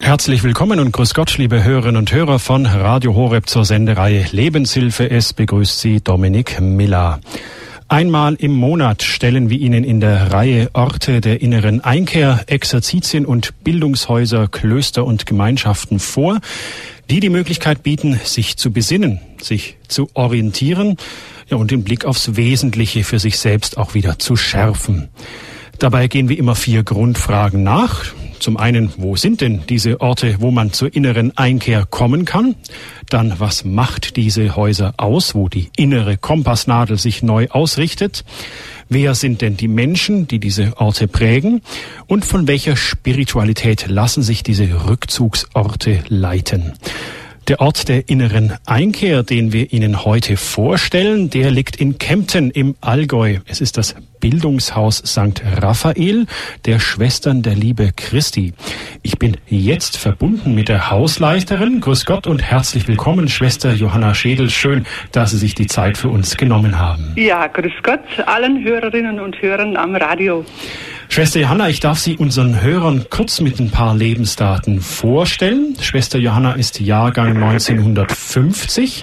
Herzlich willkommen und grüß Gott, liebe Hörerinnen und Hörer von Radio Horeb zur Sendereihe Lebenshilfe. Es begrüßt Sie Dominik Miller. Einmal im Monat stellen wir Ihnen in der Reihe Orte der inneren Einkehr, Exerzitien und Bildungshäuser, Klöster und Gemeinschaften vor, die die Möglichkeit bieten, sich zu besinnen, sich zu orientieren, und den Blick aufs Wesentliche für sich selbst auch wieder zu schärfen. Dabei gehen wir immer 4 Grundfragen nach. Zum einen, wo sind denn diese Orte, wo man zur inneren Einkehr kommen kann? Dann, was macht diese Häuser aus, wo die innere Kompassnadel sich neu ausrichtet? Wer sind denn die Menschen, die diese Orte prägen? Und von welcher Spiritualität lassen sich diese Rückzugsorte leiten? Der Ort der inneren Einkehr, den wir Ihnen heute vorstellen, der liegt in Kempten im Allgäu. Es ist das Bildungshaus St. Raphael der Schwestern der Liebe Christi. Ich bin jetzt verbunden mit der Hausleiterin. Grüß Gott und herzlich willkommen, Schwester Johanna Schädel. Schön, dass Sie sich die Zeit für uns genommen haben. Ja, grüß Gott allen Hörerinnen und Hörern am Radio. Schwester Johanna, ich darf Sie unseren Hörern kurz mit ein paar Lebensdaten vorstellen. Schwester Johanna ist Jahrgang 1950.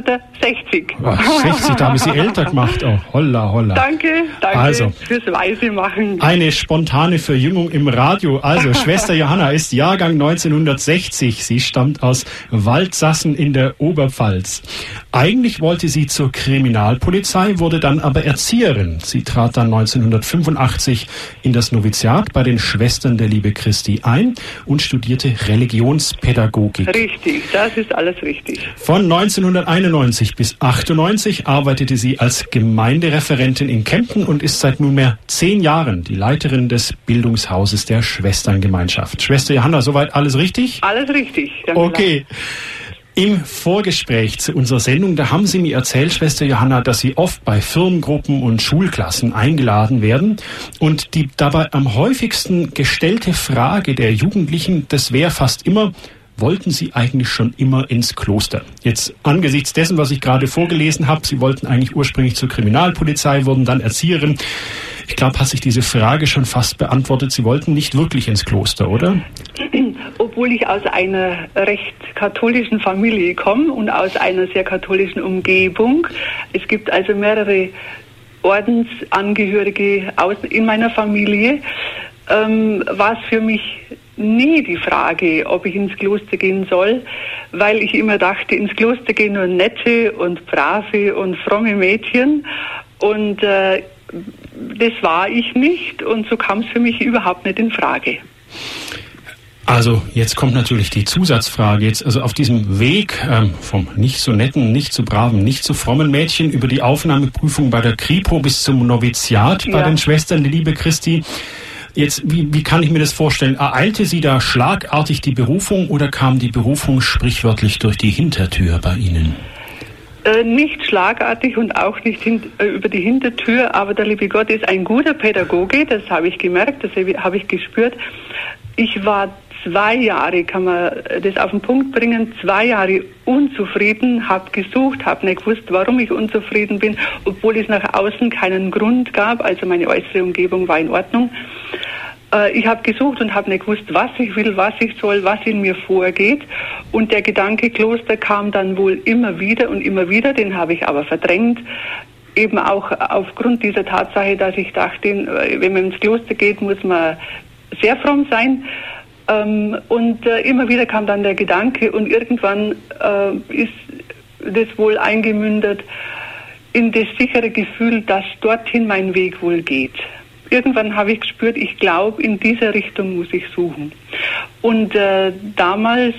60. Ach, 60, da habe ich Sie älter gemacht. Oh, holla, holla. Danke also, fürs Weise machen. Eine spontane Verjüngung im Radio. Also, Schwester Johanna ist Jahrgang 1960. Sie stammt aus Waldsassen in der Oberpfalz. Eigentlich wollte sie zur Kriminalpolizei, wurde dann aber Erzieherin. Sie trat dann 1985 in das Noviziat bei den Schwestern der Liebe Christi ein und studierte Religionspädagogik. Richtig, das ist alles richtig. Von 1991 bis 1998 arbeitete sie als Gemeindereferentin in Kempten und ist seit nunmehr 10 Jahren die Leiterin des Bildungshauses der Schwesterngemeinschaft. Schwester Johanna, soweit alles richtig? Alles richtig. Okay. Im Vorgespräch zu unserer Sendung, da haben Sie mir erzählt, Schwester Johanna, dass Sie oft bei Firmengruppen und Schulklassen eingeladen werden. Und die dabei am häufigsten gestellte Frage der Jugendlichen, das wäre fast immer: Wollten Sie eigentlich schon immer ins Kloster? Jetzt angesichts dessen, was ich gerade vorgelesen habe, Sie wollten eigentlich ursprünglich zur Kriminalpolizei, wurden dann Erzieherin. Ich glaube, hat sich diese Frage schon fast beantwortet. Sie wollten nicht wirklich ins Kloster, oder? Obwohl ich aus einer recht katholischen Familie komme und aus einer sehr katholischen Umgebung. Es gibt also mehrere Ordensangehörige in meiner Familie. War es für mich nie die Frage, ob ich ins Kloster gehen soll, weil ich immer dachte, ins Kloster gehen nur nette und brave und fromme Mädchen. Und das war ich nicht, und so kam es für mich überhaupt nicht in Frage. Also jetzt kommt natürlich die Zusatzfrage. Jetzt also auf diesem Weg vom nicht so netten, nicht so braven, nicht so frommen Mädchen über die Aufnahmeprüfung bei der Kripo bis zum Noviziat bei den Schwestern der Liebe Christi. Jetzt, wie kann ich mir das vorstellen? Ereilte Sie da schlagartig die Berufung oder kam die Berufung sprichwörtlich durch die Hintertür bei Ihnen? Nicht schlagartig und auch nicht über die Hintertür, aber der liebe Gott ist ein guter Pädagoge, das habe ich gemerkt, das habe ich gespürt. Ich war 2 Jahre, kann man das auf den Punkt bringen, 2 Jahre unzufrieden, habe gesucht, habe nicht gewusst, warum ich unzufrieden bin, obwohl es nach außen keinen Grund gab, also meine äußere Umgebung war in Ordnung. Ich habe gesucht und habe nicht gewusst, was ich will, was ich soll, was in mir vorgeht. Und der Gedanke Kloster kam dann wohl immer wieder, den habe ich aber verdrängt. Eben auch aufgrund dieser Tatsache, dass ich dachte, wenn man ins Kloster geht, muss man sehr fromm sein. Und immer wieder kam dann der Gedanke, und irgendwann ist das wohl eingemündet in das sichere Gefühl, dass dorthin mein Weg wohl geht. Irgendwann habe ich gespürt, ich glaube, in dieser Richtung muss ich suchen. Und damals,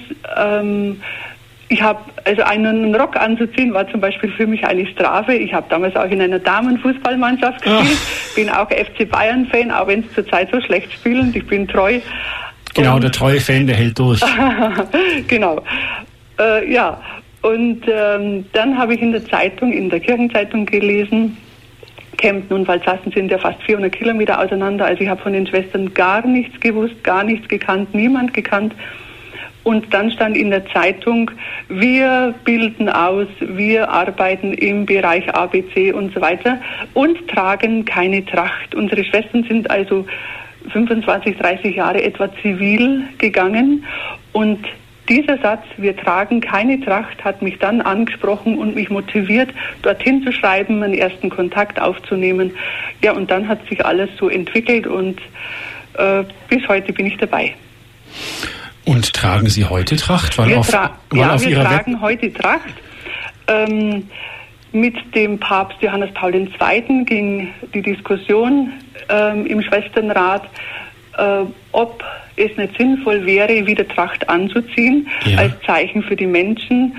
ich habe, also einen Rock anzuziehen, war zum Beispiel für mich eine Strafe. Ich habe damals auch in einer Damenfußballmannschaft gespielt, bin auch FC Bayern-Fan, auch wenn es zurzeit so schlecht spielen. Ich bin treu. Genau, der treue Fan, der hält durch. Genau, ja. Und dann habe ich in der Kirchenzeitung gelesen, Kempten und Waldsassen sind ja fast 400 Kilometer auseinander. Also ich habe von den Schwestern gar nichts gewusst, gar nichts gekannt, niemand gekannt. Und dann stand in der Zeitung, wir bilden aus, wir arbeiten im Bereich ABC und so weiter und tragen keine Tracht. Unsere Schwestern sind also 25, 30 Jahre etwa zivil gegangen. Und dieser Satz, wir tragen keine Tracht, hat mich dann angesprochen und mich motiviert, dorthin zu schreiben, einen ersten Kontakt aufzunehmen. Ja, und dann hat sich alles so entwickelt und bis heute bin ich dabei. Und tragen Sie heute Tracht? Wir tragen heute Tracht. Mit dem Papst Johannes Paul II. Ging die Diskussion im Schwesternrat, ob es nicht sinnvoll wäre, wieder Tracht anzuziehen, als Zeichen für die Menschen,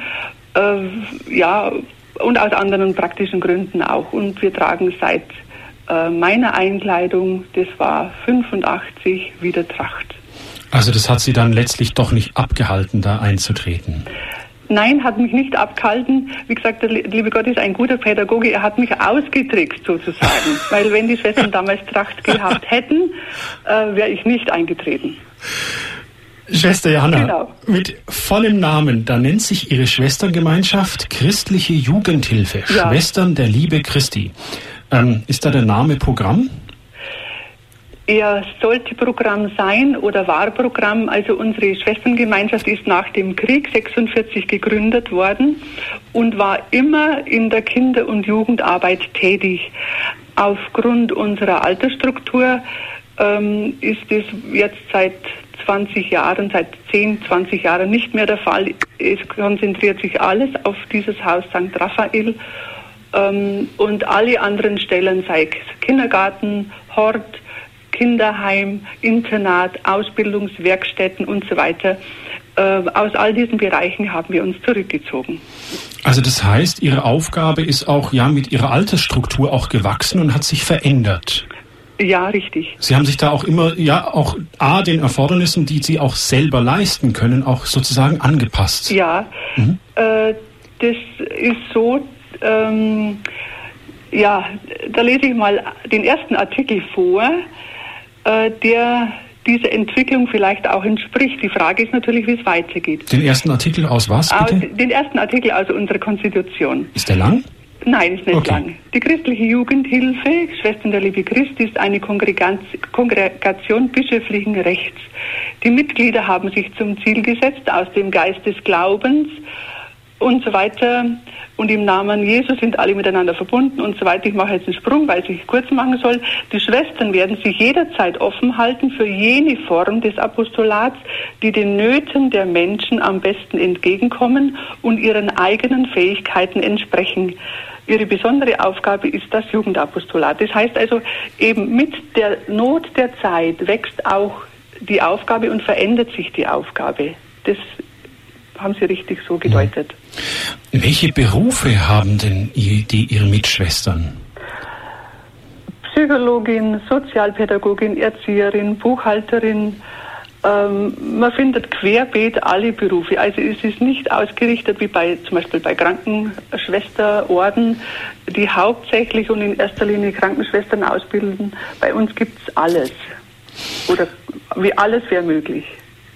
und aus anderen praktischen Gründen auch. Und wir tragen seit meiner Einkleidung, das war 85, wieder Tracht. Also das hat Sie dann letztlich doch nicht abgehalten, da einzutreten? Nein, hat mich nicht abgehalten. Wie gesagt, der liebe Gott ist ein guter Pädagoge. Er hat mich ausgetrickst sozusagen. Weil wenn die Schwestern damals Tracht gehabt hätten, wäre ich nicht eingetreten. Schwester Johanna, mit vollem Namen, da nennt sich Ihre Schwesterngemeinschaft Christliche Jugendhilfe, Schwestern der Liebe Christi. Ist da der Name Programm? Er sollte Programm sein oder war Programm. Also unsere Schwesterngemeinschaft ist nach dem Krieg 46 gegründet worden und war immer in der Kinder- und Jugendarbeit tätig. Aufgrund unserer Altersstruktur ist es jetzt seit 20 Jahren, seit 10, 20 Jahren nicht mehr der Fall. Es konzentriert sich alles auf dieses Haus St. Raphael und alle anderen Stellen, sei es Kindergarten, Hort, Kinderheim, Internat, Ausbildungswerkstätten und so weiter. Aus all diesen Bereichen haben wir uns zurückgezogen. Also das heißt, Ihre Aufgabe ist auch mit Ihrer Altersstruktur auch gewachsen und hat sich verändert. Ja, richtig. Sie haben sich da auch immer, auch den Erfordernissen, die Sie auch selber leisten können, auch sozusagen angepasst. Ja, das ist so, da lese ich mal den ersten Artikel vor, der dieser Entwicklung vielleicht auch entspricht. Die Frage ist natürlich, wie es weitergeht. Den ersten Artikel aus was, bitte? Den ersten Artikel aus unserer Konstitution. Ist der lang? Nein, ist nicht lang. Die Christliche Jugendhilfe, Schwestern der Liebe Christi, ist eine Kongregation bischöflichen Rechts. Die Mitglieder haben sich zum Ziel gesetzt, aus dem Geist des Glaubens und so weiter, und im Namen Jesus sind alle miteinander verbunden und so weiter. Ich mache jetzt einen Sprung, weil ich kurz machen soll. Die Schwestern werden sich jederzeit offen halten für jene Form des Apostolats, die den Nöten der Menschen am besten entgegenkommen und ihren eigenen Fähigkeiten entsprechen. Ihre besondere Aufgabe ist das Jugendapostolat. Das heißt also, eben mit der Not der Zeit wächst auch die Aufgabe und verändert sich die Aufgabe. Das haben Sie richtig so gedeutet. Welche Berufe haben denn Ihre Mitschwestern? Psychologin, Sozialpädagogin, Erzieherin, Buchhalterin. Man findet querbeet alle Berufe. Also es ist nicht ausgerichtet wie zum Beispiel bei Krankenschwesterorden, die hauptsächlich und in erster Linie Krankenschwestern ausbilden. Bei uns gibt es alles. Oder wie alles wäre möglich.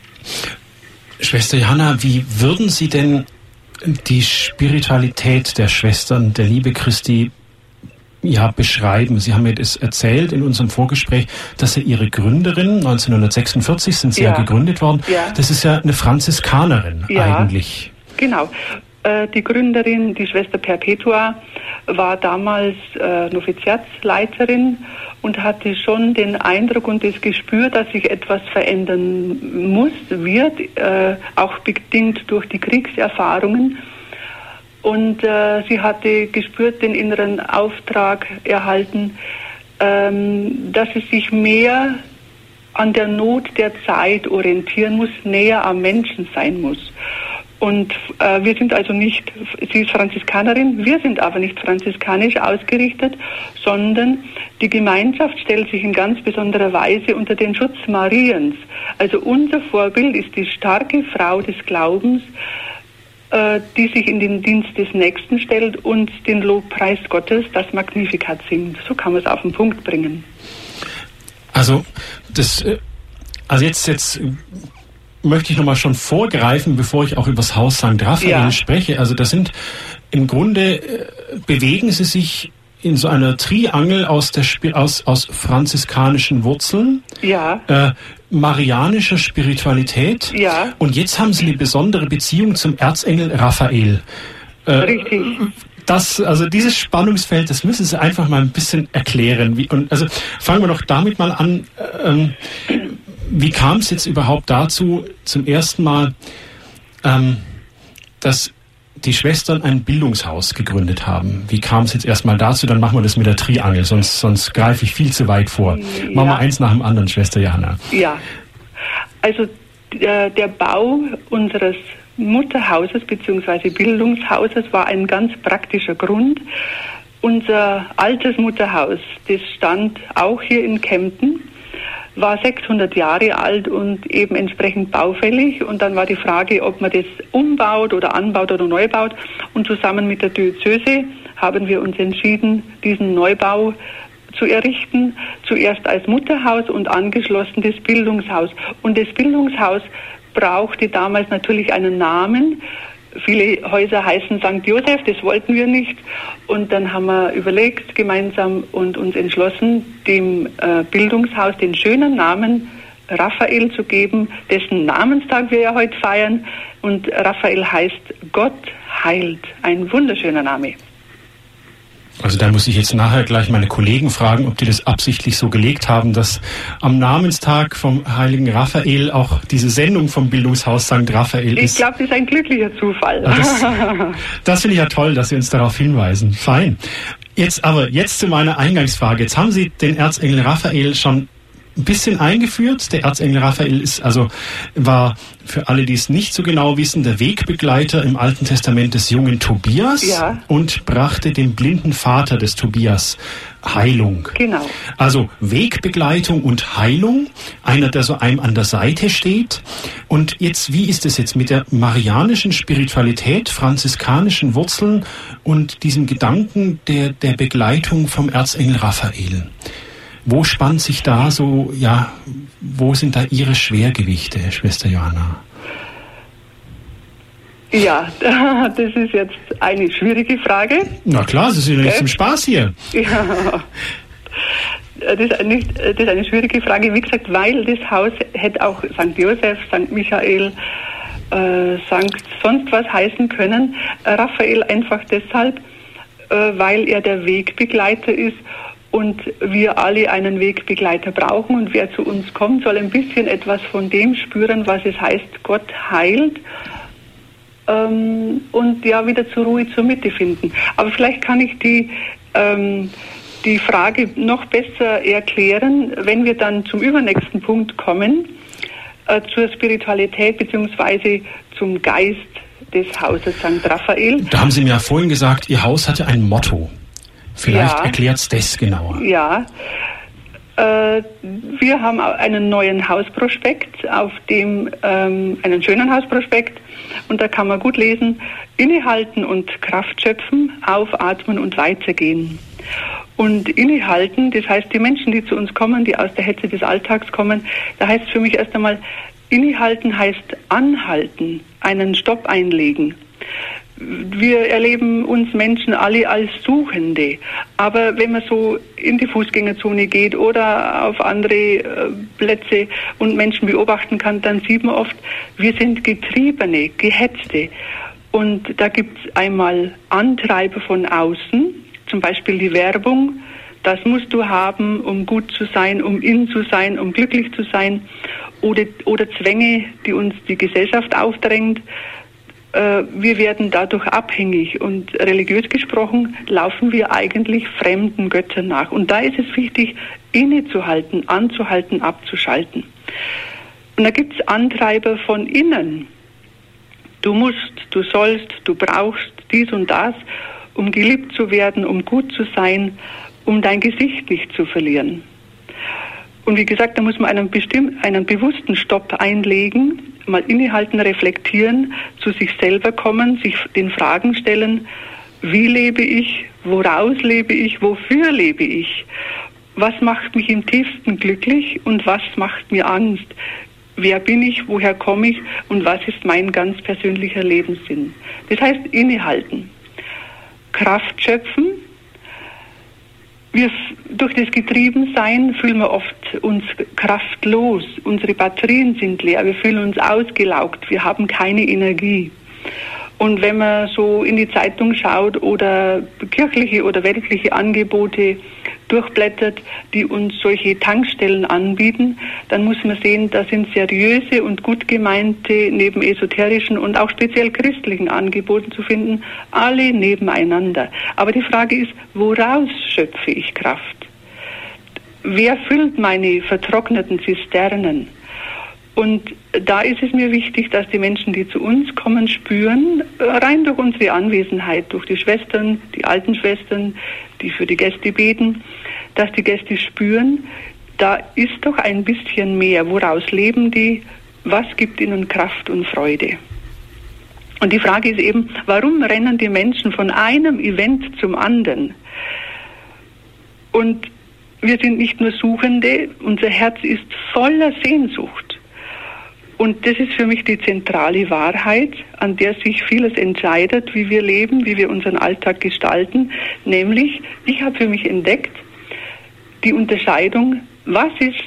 Schwester Johanna, wie würden Sie denn die Spiritualität der Schwestern der Liebe Christi beschreiben? Sie haben mir das erzählt in unserem Vorgespräch, dass Sie Ihre Gründerin, 1946 sind Sie gegründet worden, das ist ja eine Franziskanerin eigentlich. Genau. Die Gründerin, die Schwester Perpetua, war damals Noviziatsleiterin und hatte schon den Eindruck und das Gespür, dass sich etwas verändern wird, auch bedingt durch die Kriegserfahrungen. Und sie hatte gespürt, den inneren Auftrag erhalten, dass sie sich mehr an der Not der Zeit orientieren muss, näher am Menschen sein muss. Und wir sind also nicht, sie ist Franziskanerin, wir sind aber nicht franziskanisch ausgerichtet, sondern die Gemeinschaft stellt sich in ganz besonderer Weise unter den Schutz Mariens. Also unser Vorbild ist die starke Frau des Glaubens, die sich in den Dienst des Nächsten stellt und den Lobpreis Gottes, das Magnificat singt. So kann man es auf den Punkt bringen. Also jetzt möchte ich nochmal schon vorgreifen, bevor ich auch über das Haus St. Raphael spreche. Also das sind im Grunde, bewegen Sie sich in so einer Triangel aus franziskanischen Wurzeln, marianischer Spiritualität, und jetzt haben Sie eine besondere Beziehung zum Erzengel Raphael. Richtig. Also dieses Spannungsfeld, das müssen Sie einfach mal ein bisschen erklären. Also fangen wir doch damit mal an. Wie kam es jetzt überhaupt dazu, zum ersten Mal, dass die Schwestern ein Bildungshaus gegründet haben? Wie kam es jetzt erstmal dazu? Dann machen wir das mit der Triangel, sonst greife ich viel zu weit vor. Machen wir eins nach dem anderen, Schwester Johanna. Ja, also der Bau unseres Mutterhauses bzw. Bildungshauses war ein ganz praktischer Grund. Unser altes Mutterhaus, das stand auch hier in Kempten, war 600 Jahre alt und eben entsprechend baufällig. Und dann war die Frage, ob man das umbaut oder anbaut oder neu baut. Und zusammen mit der Diözese haben wir uns entschieden, diesen Neubau zu errichten. Zuerst als Mutterhaus und angeschlossen das Bildungshaus. Und das Bildungshaus brauchte damals natürlich einen Namen. Viele Häuser heißen St. Josef, das wollten wir nicht. Und dann haben wir überlegt gemeinsam und uns entschlossen, dem Bildungshaus den schönen Namen Raphael zu geben, dessen Namenstag wir ja heute feiern. Und Raphael heißt Gott heilt. Ein wunderschöner Name. Also da muss ich jetzt nachher gleich meine Kollegen fragen, ob die das absichtlich so gelegt haben, dass am Namenstag vom heiligen Raphael auch diese Sendung vom Bildungshaus St. Raphael ist. Ich glaube, das ist ein glücklicher Zufall. Das finde ich ja toll, dass Sie uns darauf hinweisen. Fein. Jetzt zu meiner Eingangsfrage. Jetzt haben Sie den Erzengel Raphael schon ein bisschen eingeführt. Der Erzengel Raphael war für alle, die es nicht so genau wissen, der Wegbegleiter im Alten Testament des jungen Tobias und brachte dem blinden Vater des Tobias Heilung. Genau. Also Wegbegleitung und Heilung, einer, der so einem an der Seite steht. Und jetzt, wie ist es jetzt mit der marianischen Spiritualität, franziskanischen Wurzeln und diesem Gedanken der Begleitung vom Erzengel Raphael? Wo spannt sich da wo sind da Ihre Schwergewichte, Schwester Johanna? Ja, das ist jetzt eine schwierige Frage. Na klar, Sie sind ja nicht zum Spaß hier. Ja, das ist eine schwierige Frage. Wie gesagt, weil das Haus hätte auch St. Josef, St. Michael, St. sonst was heißen können. Raphael einfach deshalb, weil er der Wegbegleiter ist. Und wir alle einen Wegbegleiter brauchen, und wer zu uns kommt, soll ein bisschen etwas von dem spüren, was es heißt, Gott heilt, und wieder zur Ruhe, zur Mitte finden. Aber vielleicht kann ich die Frage noch besser erklären, wenn wir dann zum übernächsten Punkt kommen, zur Spiritualität bzw. zum Geist des Hauses St. Raphael. Da haben Sie mir ja vorhin gesagt, Ihr Haus hatte ein Motto. Vielleicht erklärt es das genauer. Ja, wir haben einen neuen Hausprospekt, auf dem einen schönen Hausprospekt, und da kann man gut lesen: Innehalten und Kraft schöpfen, aufatmen und weitergehen. Und innehalten, das heißt, die Menschen, die zu uns kommen, die aus der Hetze des Alltags kommen, da heißt es für mich erst einmal, innehalten heißt anhalten, einen Stopp einlegen. Wir erleben uns Menschen alle als Suchende. Aber wenn man so in die Fußgängerzone geht oder auf andere Plätze und Menschen beobachten kann, dann sieht man oft, wir sind Getriebene, Gehetzte. Und da gibt es einmal Antreiber von außen, zum Beispiel die Werbung. Das musst du haben, um gut zu sein, um in zu sein, um glücklich zu sein. Oder Zwänge, die uns die Gesellschaft aufdrängt. Wir werden dadurch abhängig, und religiös gesprochen laufen wir eigentlich fremden Göttern nach. Und da ist es wichtig, innezuhalten, anzuhalten, abzuschalten. Und da gibt es Antreiber von innen. Du musst, du sollst, du brauchst dies und das, um geliebt zu werden, um gut zu sein, um dein Gesicht nicht zu verlieren. Und wie gesagt, da muss man einen bewussten Stopp einlegen, mal innehalten, reflektieren, zu sich selber kommen, sich den Fragen stellen: Wie lebe ich? Woraus lebe ich? Wofür lebe ich? Was macht mich im tiefsten glücklich und was macht mir Angst? Wer bin ich? Woher komme ich? Und was ist mein ganz persönlicher Lebenssinn? Das heißt innehalten, Kraft schöpfen. Durch das Getriebensein fühlen wir oft uns kraftlos. Unsere Batterien sind leer. Wir fühlen uns ausgelaugt. Wir haben keine Energie. Und wenn man so in die Zeitung schaut oder kirchliche oder weltliche Angebote durchblättert, die uns solche Tankstellen anbieten, dann muss man sehen, da sind seriöse und gut gemeinte, neben esoterischen und auch speziell christlichen Angeboten zu finden, alle nebeneinander. Aber die Frage ist, woraus schöpfe ich Kraft? Wer füllt meine vertrockneten Zisternen? Und da ist es mir wichtig, dass die Menschen, die zu uns kommen, spüren, rein durch unsere Anwesenheit, durch die Schwestern, die alten Schwestern, die für die Gäste beten, dass die Gäste spüren, da ist doch ein bisschen mehr. Woraus leben die? Was gibt ihnen Kraft und Freude? Und die Frage ist eben, warum rennen die Menschen von einem Event zum anderen? Und wir sind nicht nur Suchende, unser Herz ist voller Sehnsucht. Und das ist für mich die zentrale Wahrheit, an der sich vieles entscheidet, wie wir leben, wie wir unseren Alltag gestalten. Nämlich, ich habe für mich entdeckt, die Unterscheidung, was ist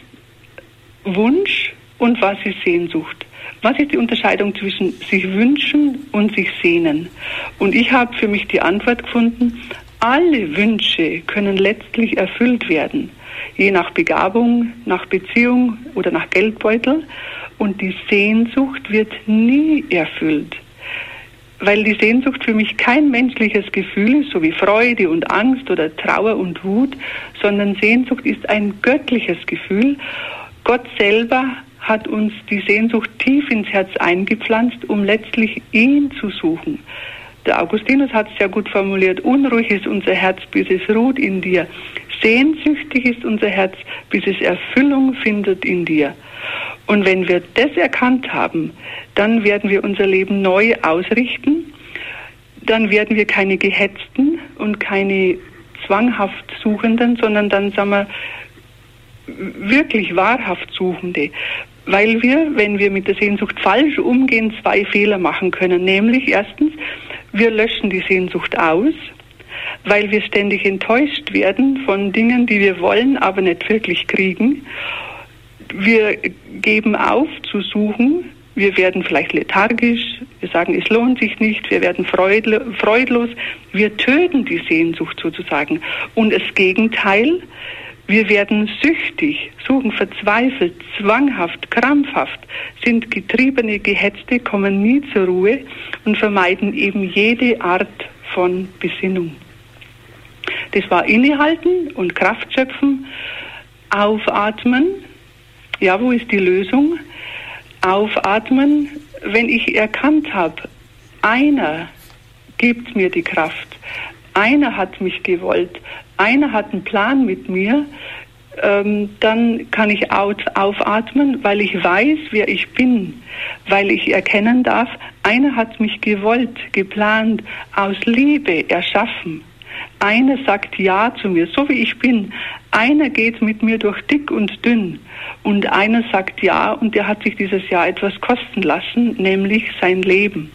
Wunsch und was ist Sehnsucht. Was ist die Unterscheidung zwischen sich wünschen und sich sehnen? Und ich habe für mich die Antwort gefunden, alle Wünsche können letztlich erfüllt werden, je nach Begabung, nach Beziehung oder nach Geldbeutel. Und die Sehnsucht wird nie erfüllt, weil die Sehnsucht für mich kein menschliches Gefühl ist, so wie Freude und Angst oder Trauer und Wut, sondern Sehnsucht ist ein göttliches Gefühl. Gott selber hat uns die Sehnsucht tief ins Herz eingepflanzt, um letztlich ihn zu suchen. Der Augustinus hat es sehr gut formuliert, unruhig ist unser Herz, bis es ruht in dir. Sehnsüchtig ist unser Herz, bis es Erfüllung findet in dir. Und wenn wir das erkannt haben, dann werden wir unser Leben neu ausrichten. Dann werden wir keine Gehetzten und keine zwanghaft Suchenden, sondern dann sind wir wirklich wahrhaft Suchende. Weil wir, wenn wir mit der Sehnsucht falsch umgehen, zwei Fehler machen können. Nämlich erstens, wir löschen die Sehnsucht aus, weil wir ständig enttäuscht werden von Dingen, die wir wollen, aber nicht wirklich kriegen. Wir geben auf zu suchen, wir werden vielleicht lethargisch, wir sagen, es lohnt sich nicht, wir werden freudlos, wir töten die Sehnsucht sozusagen. Und das Gegenteil, wir werden süchtig, suchen verzweifelt, zwanghaft, krampfhaft, sind getriebene, gehetzte, kommen nie zur Ruhe und vermeiden eben jede Art von Besinnung. Das war innehalten und Kraft schöpfen, aufatmen. Ja, wo ist die Lösung? Aufatmen, wenn ich erkannt habe, einer gibt mir die Kraft, einer hat mich gewollt, einer hat einen Plan mit mir, dann kann ich aufatmen, weil ich weiß, wer ich bin, weil ich erkennen darf, einer hat mich gewollt, geplant, aus Liebe erschaffen. Einer sagt Ja zu mir, so wie ich bin. Einer geht mit mir durch dick und dünn. Und einer sagt Ja und der hat sich dieses Ja etwas kosten lassen, nämlich sein Leben.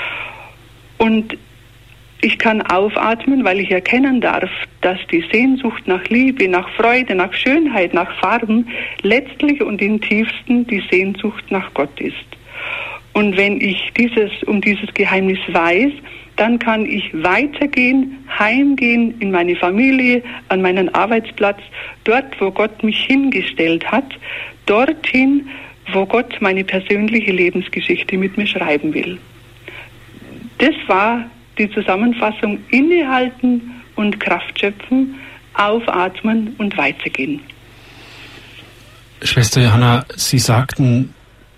Und ich kann aufatmen, weil ich erkennen darf, dass die Sehnsucht nach Liebe, nach Freude, nach Schönheit, nach Farben letztlich und im tiefsten die Sehnsucht nach Gott ist. Und wenn ich um dieses Geheimnis weiß, dann kann ich weitergehen, heimgehen in meine Familie, an meinen Arbeitsplatz, dort, wo Gott mich hingestellt hat, dorthin, wo Gott meine persönliche Lebensgeschichte mit mir schreiben will. Das war die Zusammenfassung: innehalten und Kraft schöpfen, aufatmen und weitergehen. Schwester Johanna, Sie sagten,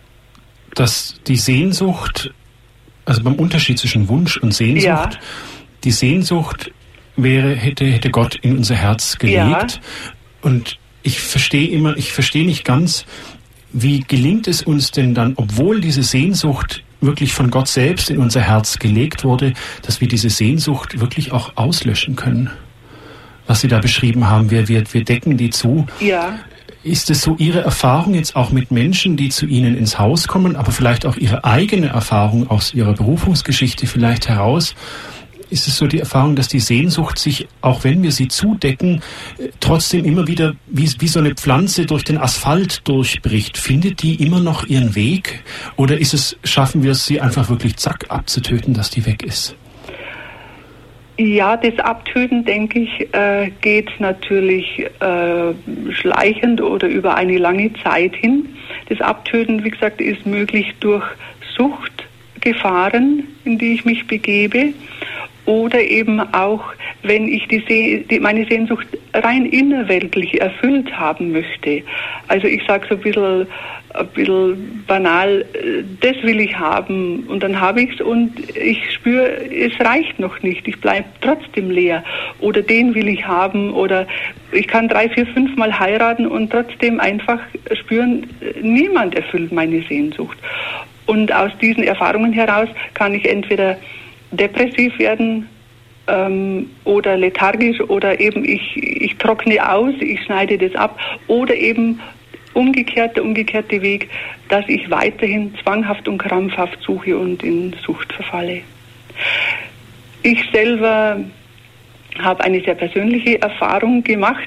dass die Sehnsucht, also beim Unterschied zwischen Wunsch und Sehnsucht, ja, die Sehnsucht hätte Gott in unser Herz gelegt. Ja. Und ich verstehe nicht ganz, wie gelingt es uns denn dann, obwohl diese Sehnsucht wirklich von Gott selbst in unser Herz gelegt wurde, dass wir diese Sehnsucht wirklich auch auslöschen können. Was Sie da beschrieben haben, wir decken die zu. Ja. Ist es so Ihre Erfahrung jetzt auch mit Menschen, die zu Ihnen ins Haus kommen, aber vielleicht auch Ihre eigene Erfahrung aus Ihrer Berufungsgeschichte vielleicht heraus, ist es so die Erfahrung, dass die Sehnsucht sich, auch wenn wir sie zudecken, trotzdem immer wieder wie so eine Pflanze durch den Asphalt durchbricht? Findet die immer noch ihren Weg? Oder schaffen wir es, sie einfach wirklich zack abzutöten, dass die weg ist? Ja, das Abtöten, denke ich, geht natürlich schleichend oder über eine lange Zeit hin. Das Abtöten, wie gesagt, ist möglich durch Suchtgefahren, in die ich mich begebe, oder eben auch, wenn ich meine Sehnsucht rein innerweltlich erfüllt haben möchte. Also ich sage so ein bisschen banal, das will ich haben und dann habe ich es und ich spüre, es reicht noch nicht, ich bleibe trotzdem leer, oder den will ich haben, oder ich kann 3, 4, 5 Mal heiraten und trotzdem einfach spüren, niemand erfüllt meine Sehnsucht. Und aus diesen Erfahrungen heraus kann ich entweder depressiv werden oder lethargisch, oder eben ich trockne aus, ich schneide das ab, oder eben der umgekehrte Weg, dass ich weiterhin zwanghaft und krampfhaft suche und in Sucht verfalle. Ich selber habe eine sehr persönliche Erfahrung gemacht.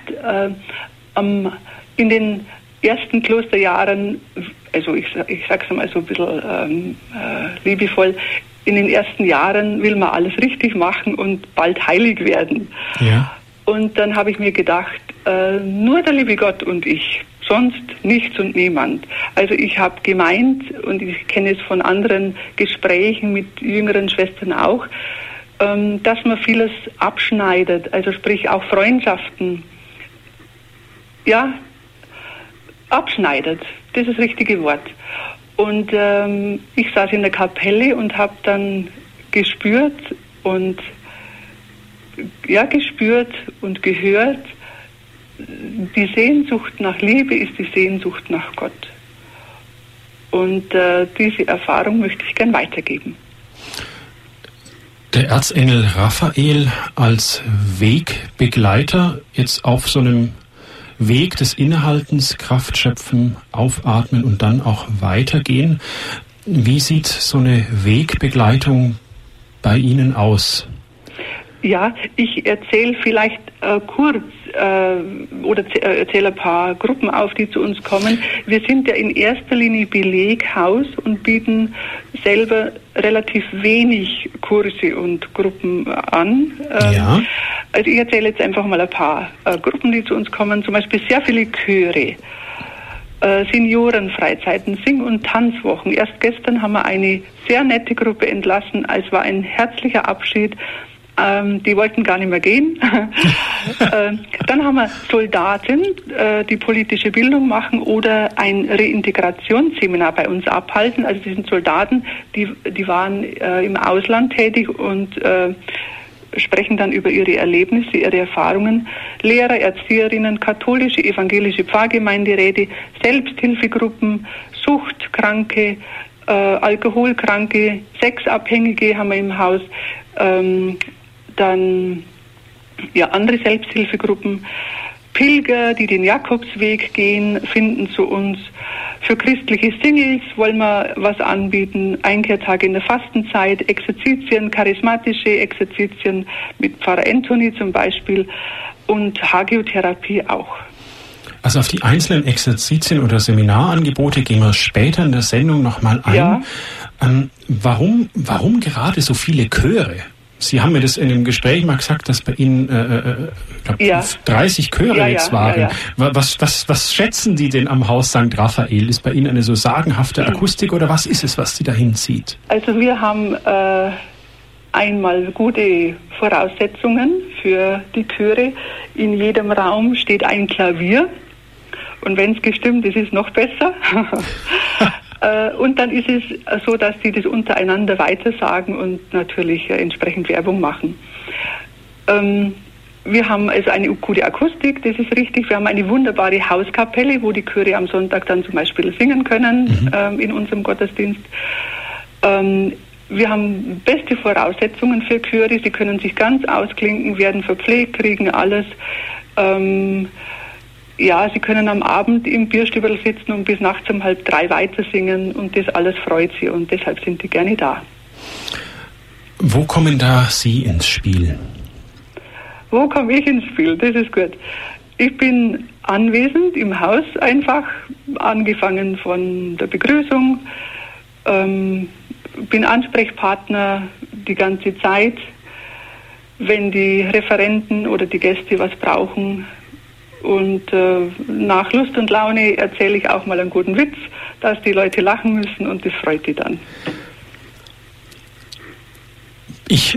In den ersten Klosterjahren, also ich sage es mal so ein bisschen liebevoll, in den ersten Jahren will man alles richtig machen und bald heilig werden. Ja. Und dann habe ich mir gedacht, nur der liebe Gott und ich, sonst nichts und niemand. Also ich habe gemeint, und ich kenne es von anderen Gesprächen mit jüngeren Schwestern auch, dass man vieles abschneidet, also sprich auch Freundschaften, ja, abschneidet, das ist das richtige Wort. Und ich saß in der Kapelle und habe dann gespürt und gehört, die Sehnsucht nach Liebe ist die Sehnsucht nach Gott. Und diese Erfahrung möchte ich gern weitergeben. Der Erzengel Raphael als Wegbegleiter jetzt auf so einem Weg des Innehaltens, Kraft schöpfen, aufatmen und dann auch weitergehen. Wie sieht so eine Wegbegleitung bei Ihnen aus? Ja, ich erzähle vielleicht kurz oder erzähle ein paar Gruppen auf, die zu uns kommen. Wir sind ja in erster Linie Beleghaus und bieten selber relativ wenig Kurse und Gruppen an. Ja. Also ich erzähle jetzt einfach mal ein paar Gruppen, die zu uns kommen. Zum Beispiel sehr viele Chöre, Seniorenfreizeiten, Sing- und Tanzwochen. Erst gestern haben wir eine sehr nette Gruppe entlassen. Es war ein herzlicher Abschied. Die wollten gar nicht mehr gehen. Dann haben wir Soldaten, die politische Bildung machen oder ein Reintegrationsseminar bei uns abhalten. Also die sind Soldaten, die waren im Ausland tätig und sprechen dann über ihre Erlebnisse, ihre Erfahrungen. Lehrer, Erzieherinnen, katholische, evangelische Pfarrgemeinderäte, Selbsthilfegruppen, Suchtkranke, Alkoholkranke, Sexabhängige haben wir im Haus. Dann andere Selbsthilfegruppen, Pilger, die den Jakobsweg gehen, finden zu uns. Für christliche Singles wollen wir was anbieten, Einkehrtage in der Fastenzeit, Exerzitien, charismatische Exerzitien mit Pfarrer Anthony zum Beispiel und Hagiotherapie auch. Also auf die einzelnen Exerzitien oder Seminarangebote gehen wir später in der Sendung nochmal ein. Ja. Warum gerade so viele Chöre? Sie haben mir das in dem Gespräch mal gesagt, dass bei Ihnen 30 Chöre jetzt waren. Ja. Was schätzen die denn am Haus St. Raphael? Ist bei Ihnen eine so sagenhafte Akustik oder was ist es, was Sie dahin zieht? Also wir haben einmal gute Voraussetzungen für die Chöre. In jedem Raum steht ein Klavier und wenn es gestimmt ist, ist es noch besser. Und dann ist es so, dass sie das untereinander weitersagen und natürlich entsprechend Werbung machen. Wir haben also eine gute Akustik, das ist richtig. Wir haben eine wunderbare Hauskapelle, wo die Chöre am Sonntag dann zum Beispiel singen können in unserem Gottesdienst. Wir haben beste Voraussetzungen für Chöre. Sie können sich ganz ausklinken, werden verpflegt, kriegen alles. Sie können am Abend im Bierstüberl sitzen und bis nachts um 2:30 weiter singen und das alles freut sie und deshalb sind die gerne da. Wo kommen da Sie ins Spiel? Wo komme ich ins Spiel? Das ist gut. Ich bin anwesend im Haus einfach, angefangen von der Begrüßung, bin Ansprechpartner die ganze Zeit, wenn die Referenten oder die Gäste was brauchen. Und nach Lust und Laune erzähle ich auch mal einen guten Witz, dass die Leute lachen müssen, und das freut die dann. Ich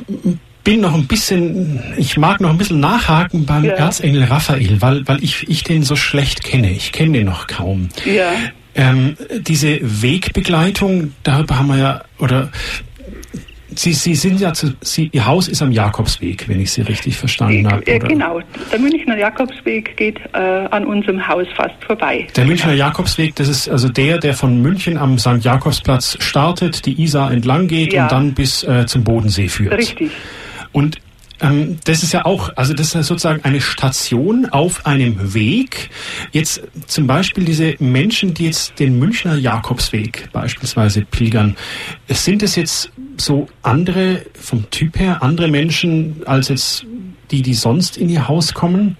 mag noch ein bisschen nachhaken beim Erzengel Raphael, weil ich den so schlecht kenne. Ich kenne den noch kaum. Ja. Diese Wegbegleitung, darüber haben wir ja, oder Sie sind ja, Ihr Haus ist am Jakobsweg, wenn ich Sie richtig verstanden habe. Genau, der Münchner Jakobsweg geht an unserem Haus fast vorbei. Der Münchner Jakobsweg, das ist also der von München am St. Jakobsplatz startet, die Isar entlang geht und dann bis zum Bodensee führt. Richtig. Und das ist ja auch, also das ist ja sozusagen eine Station auf einem Weg. Jetzt zum Beispiel diese Menschen, die jetzt den Münchner Jakobsweg beispielsweise pilgern, sind es jetzt so andere, vom Typ her, andere Menschen als jetzt die sonst in Ihr Haus kommen?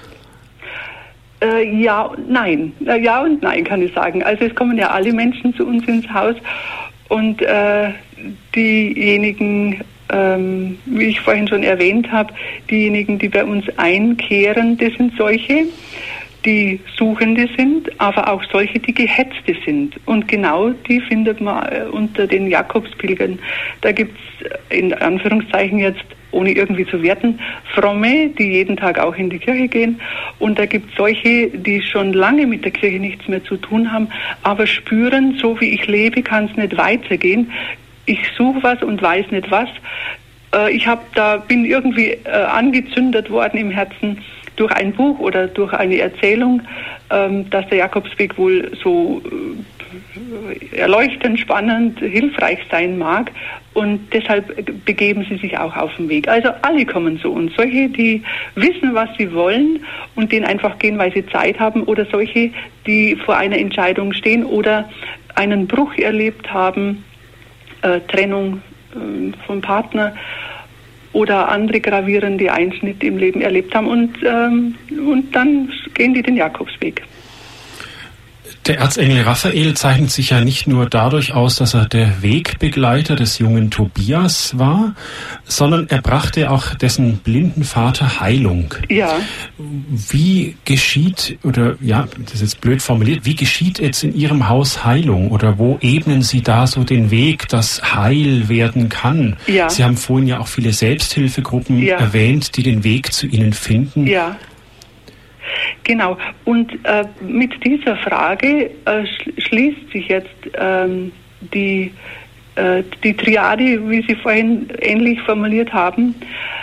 Ja und nein. Ja und nein, kann ich sagen. Also es kommen ja alle Menschen zu uns ins Haus, und diejenigen, wie ich vorhin schon erwähnt habe, diejenigen, die bei uns einkehren, das sind solche, die Suchende sind, aber auch solche, die Gehetzte sind. Und genau die findet man unter den Jakobspilgern. Da gibt es in Anführungszeichen jetzt, ohne irgendwie zu werten, Fromme, die jeden Tag auch in die Kirche gehen. Und da gibt es solche, die schon lange mit der Kirche nichts mehr zu tun haben, aber spüren, so wie ich lebe, kann es nicht weitergehen. Ich suche was und weiß nicht was. Bin irgendwie angezündet worden im Herzen durch ein Buch oder durch eine Erzählung, dass der Jakobsweg wohl so erleuchtend, spannend, hilfreich sein mag, und deshalb begeben sie sich auch auf den Weg. Also alle kommen zu uns. Solche, die wissen, was sie wollen und den einfach gehen, weil sie Zeit haben, oder solche, die vor einer Entscheidung stehen oder einen Bruch erlebt haben, Trennung vom Partner oder andere gravierende Einschnitte im Leben erlebt haben, und dann gehen die den Jakobsweg. Der Erzengel Raphael zeichnet sich ja nicht nur dadurch aus, dass er der Wegbegleiter des jungen Tobias war, sondern er brachte auch dessen blinden Vater Heilung. Ja. Wie geschieht, oder ja, das ist jetzt blöd formuliert, wie geschieht jetzt in Ihrem Haus Heilung, oder wo ebnen Sie da so den Weg, dass Heil werden kann? Ja. Sie haben vorhin ja auch viele Selbsthilfegruppen erwähnt, die den Weg zu Ihnen finden. Ja. Genau, und mit dieser Frage schließt sich jetzt die Triade, wie Sie vorhin ähnlich formuliert haben,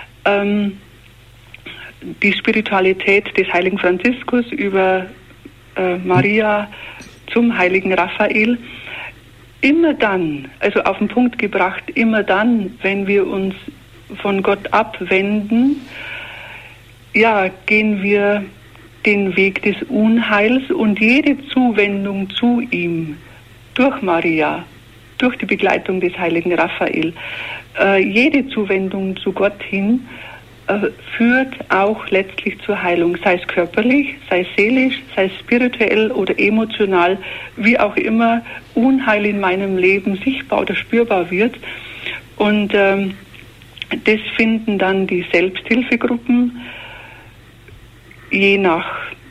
die Spiritualität des heiligen Franziskus über Maria zum heiligen Raphael. Immer dann, also auf den Punkt gebracht, immer dann, wenn wir uns von Gott abwenden, gehen wir den Weg des Unheils, und jede Zuwendung zu ihm durch Maria, durch die Begleitung des heiligen Raphael, jede Zuwendung zu Gott hin führt auch letztlich zur Heilung, sei es körperlich, sei es seelisch, sei es spirituell oder emotional, wie auch immer Unheil in meinem Leben sichtbar oder spürbar wird. Und das finden dann die Selbsthilfegruppen, je nach,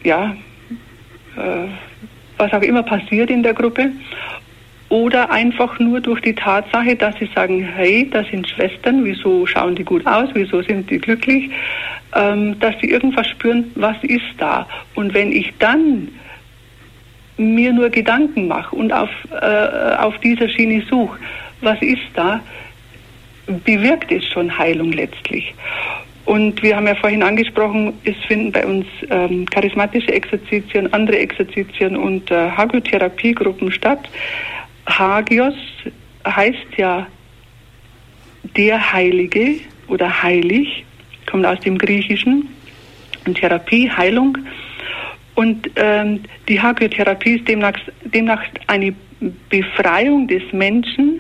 was auch immer passiert in der Gruppe, oder einfach nur durch die Tatsache, dass sie sagen, hey, das sind Schwestern, wieso schauen die gut aus, wieso sind die glücklich, dass sie irgendwas spüren, was ist da. Und wenn ich dann mir nur Gedanken mache und auf dieser Schiene suche, was ist da, bewirkt es schon Heilung letztlich. Und wir haben ja vorhin angesprochen, es finden bei uns charismatische Exerzitien, andere Exerzitien und Hagiotherapie-Gruppen statt. Hagios heißt ja der Heilige oder heilig, kommt aus dem Griechischen, und Therapie, Heilung. Und die Hagiotherapie ist demnach eine Befreiung des Menschen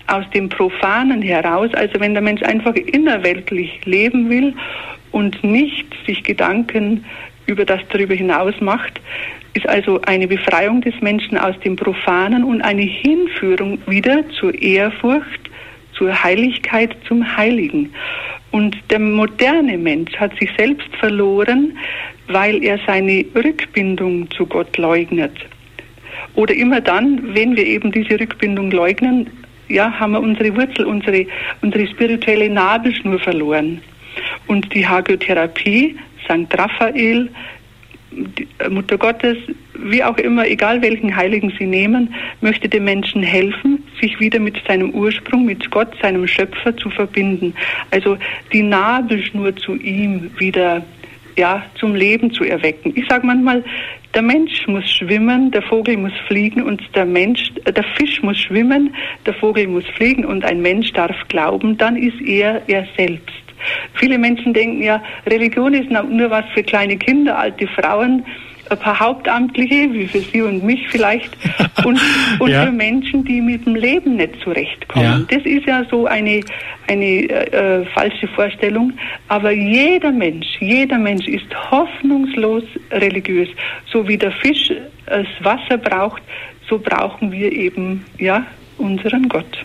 aus dem Profanen heraus, also wenn der Mensch einfach innerweltlich leben will und nicht sich Gedanken über das darüber hinaus macht, ist also eine Befreiung des Menschen aus dem Profanen und eine Hinführung wieder zur Ehrfurcht, zur Heiligkeit, zum Heiligen. Und der moderne Mensch hat sich selbst verloren, weil er seine Rückbindung zu Gott leugnet. Oder immer dann, wenn wir eben diese Rückbindung leugnen, ja, haben wir unsere Wurzel, unsere spirituelle Nabelschnur verloren. Und die Hagiotherapie, St. Raphael, die Mutter Gottes, wie auch immer, egal welchen Heiligen sie nehmen, möchte dem Menschen helfen, sich wieder mit seinem Ursprung, mit Gott, seinem Schöpfer zu verbinden. Also die Nabelschnur zu ihm wieder, ja, zum Leben zu erwecken. Ich sage manchmal, der Mensch muss schwimmen, der Vogel muss fliegen und der Fisch muss schwimmen, der Vogel muss fliegen und ein Mensch darf glauben, dann ist er selbst. Viele Menschen denken ja, Religion ist nur was für kleine Kinder, alte Frauen, ein paar Hauptamtliche, wie für Sie und mich vielleicht, und ja, für Menschen, die mit dem Leben nicht zurechtkommen. Ja. Das ist ja so eine falsche Vorstellung. Aber jeder Mensch ist hoffnungslos religiös. So wie der Fisch das Wasser braucht, so brauchen wir eben, ja, unseren Gott.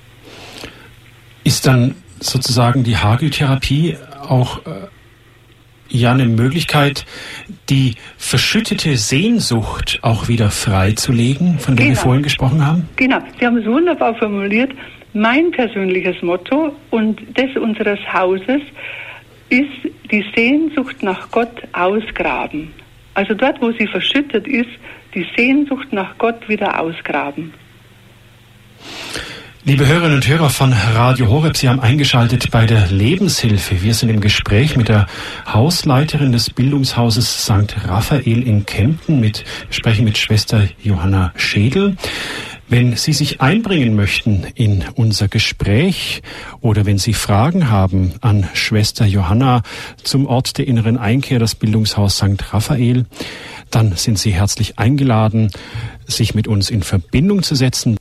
Ist dann sozusagen die Hagiotherapie auch eine Möglichkeit, die verschüttete Sehnsucht auch wieder freizulegen, von der wir vorhin gesprochen haben? Genau, Sie haben es wunderbar formuliert. Mein persönliches Motto und das unseres Hauses ist die Sehnsucht nach Gott ausgraben. Also dort, wo sie verschüttet ist, die Sehnsucht nach Gott wieder ausgraben. Liebe Hörerinnen und Hörer von Radio Horeb, Sie haben eingeschaltet bei der Lebenshilfe. Wir sind im Gespräch mit der Hausleiterin des Bildungshauses St. Raphael in Kempten. Wir sprechen mit Schwester Johanna Schädel. Wenn Sie sich einbringen möchten in unser Gespräch oder wenn Sie Fragen haben an Schwester Johanna zum Ort der inneren Einkehr, das Bildungshaus St. Raphael, dann sind Sie herzlich eingeladen, sich mit uns in Verbindung zu setzen.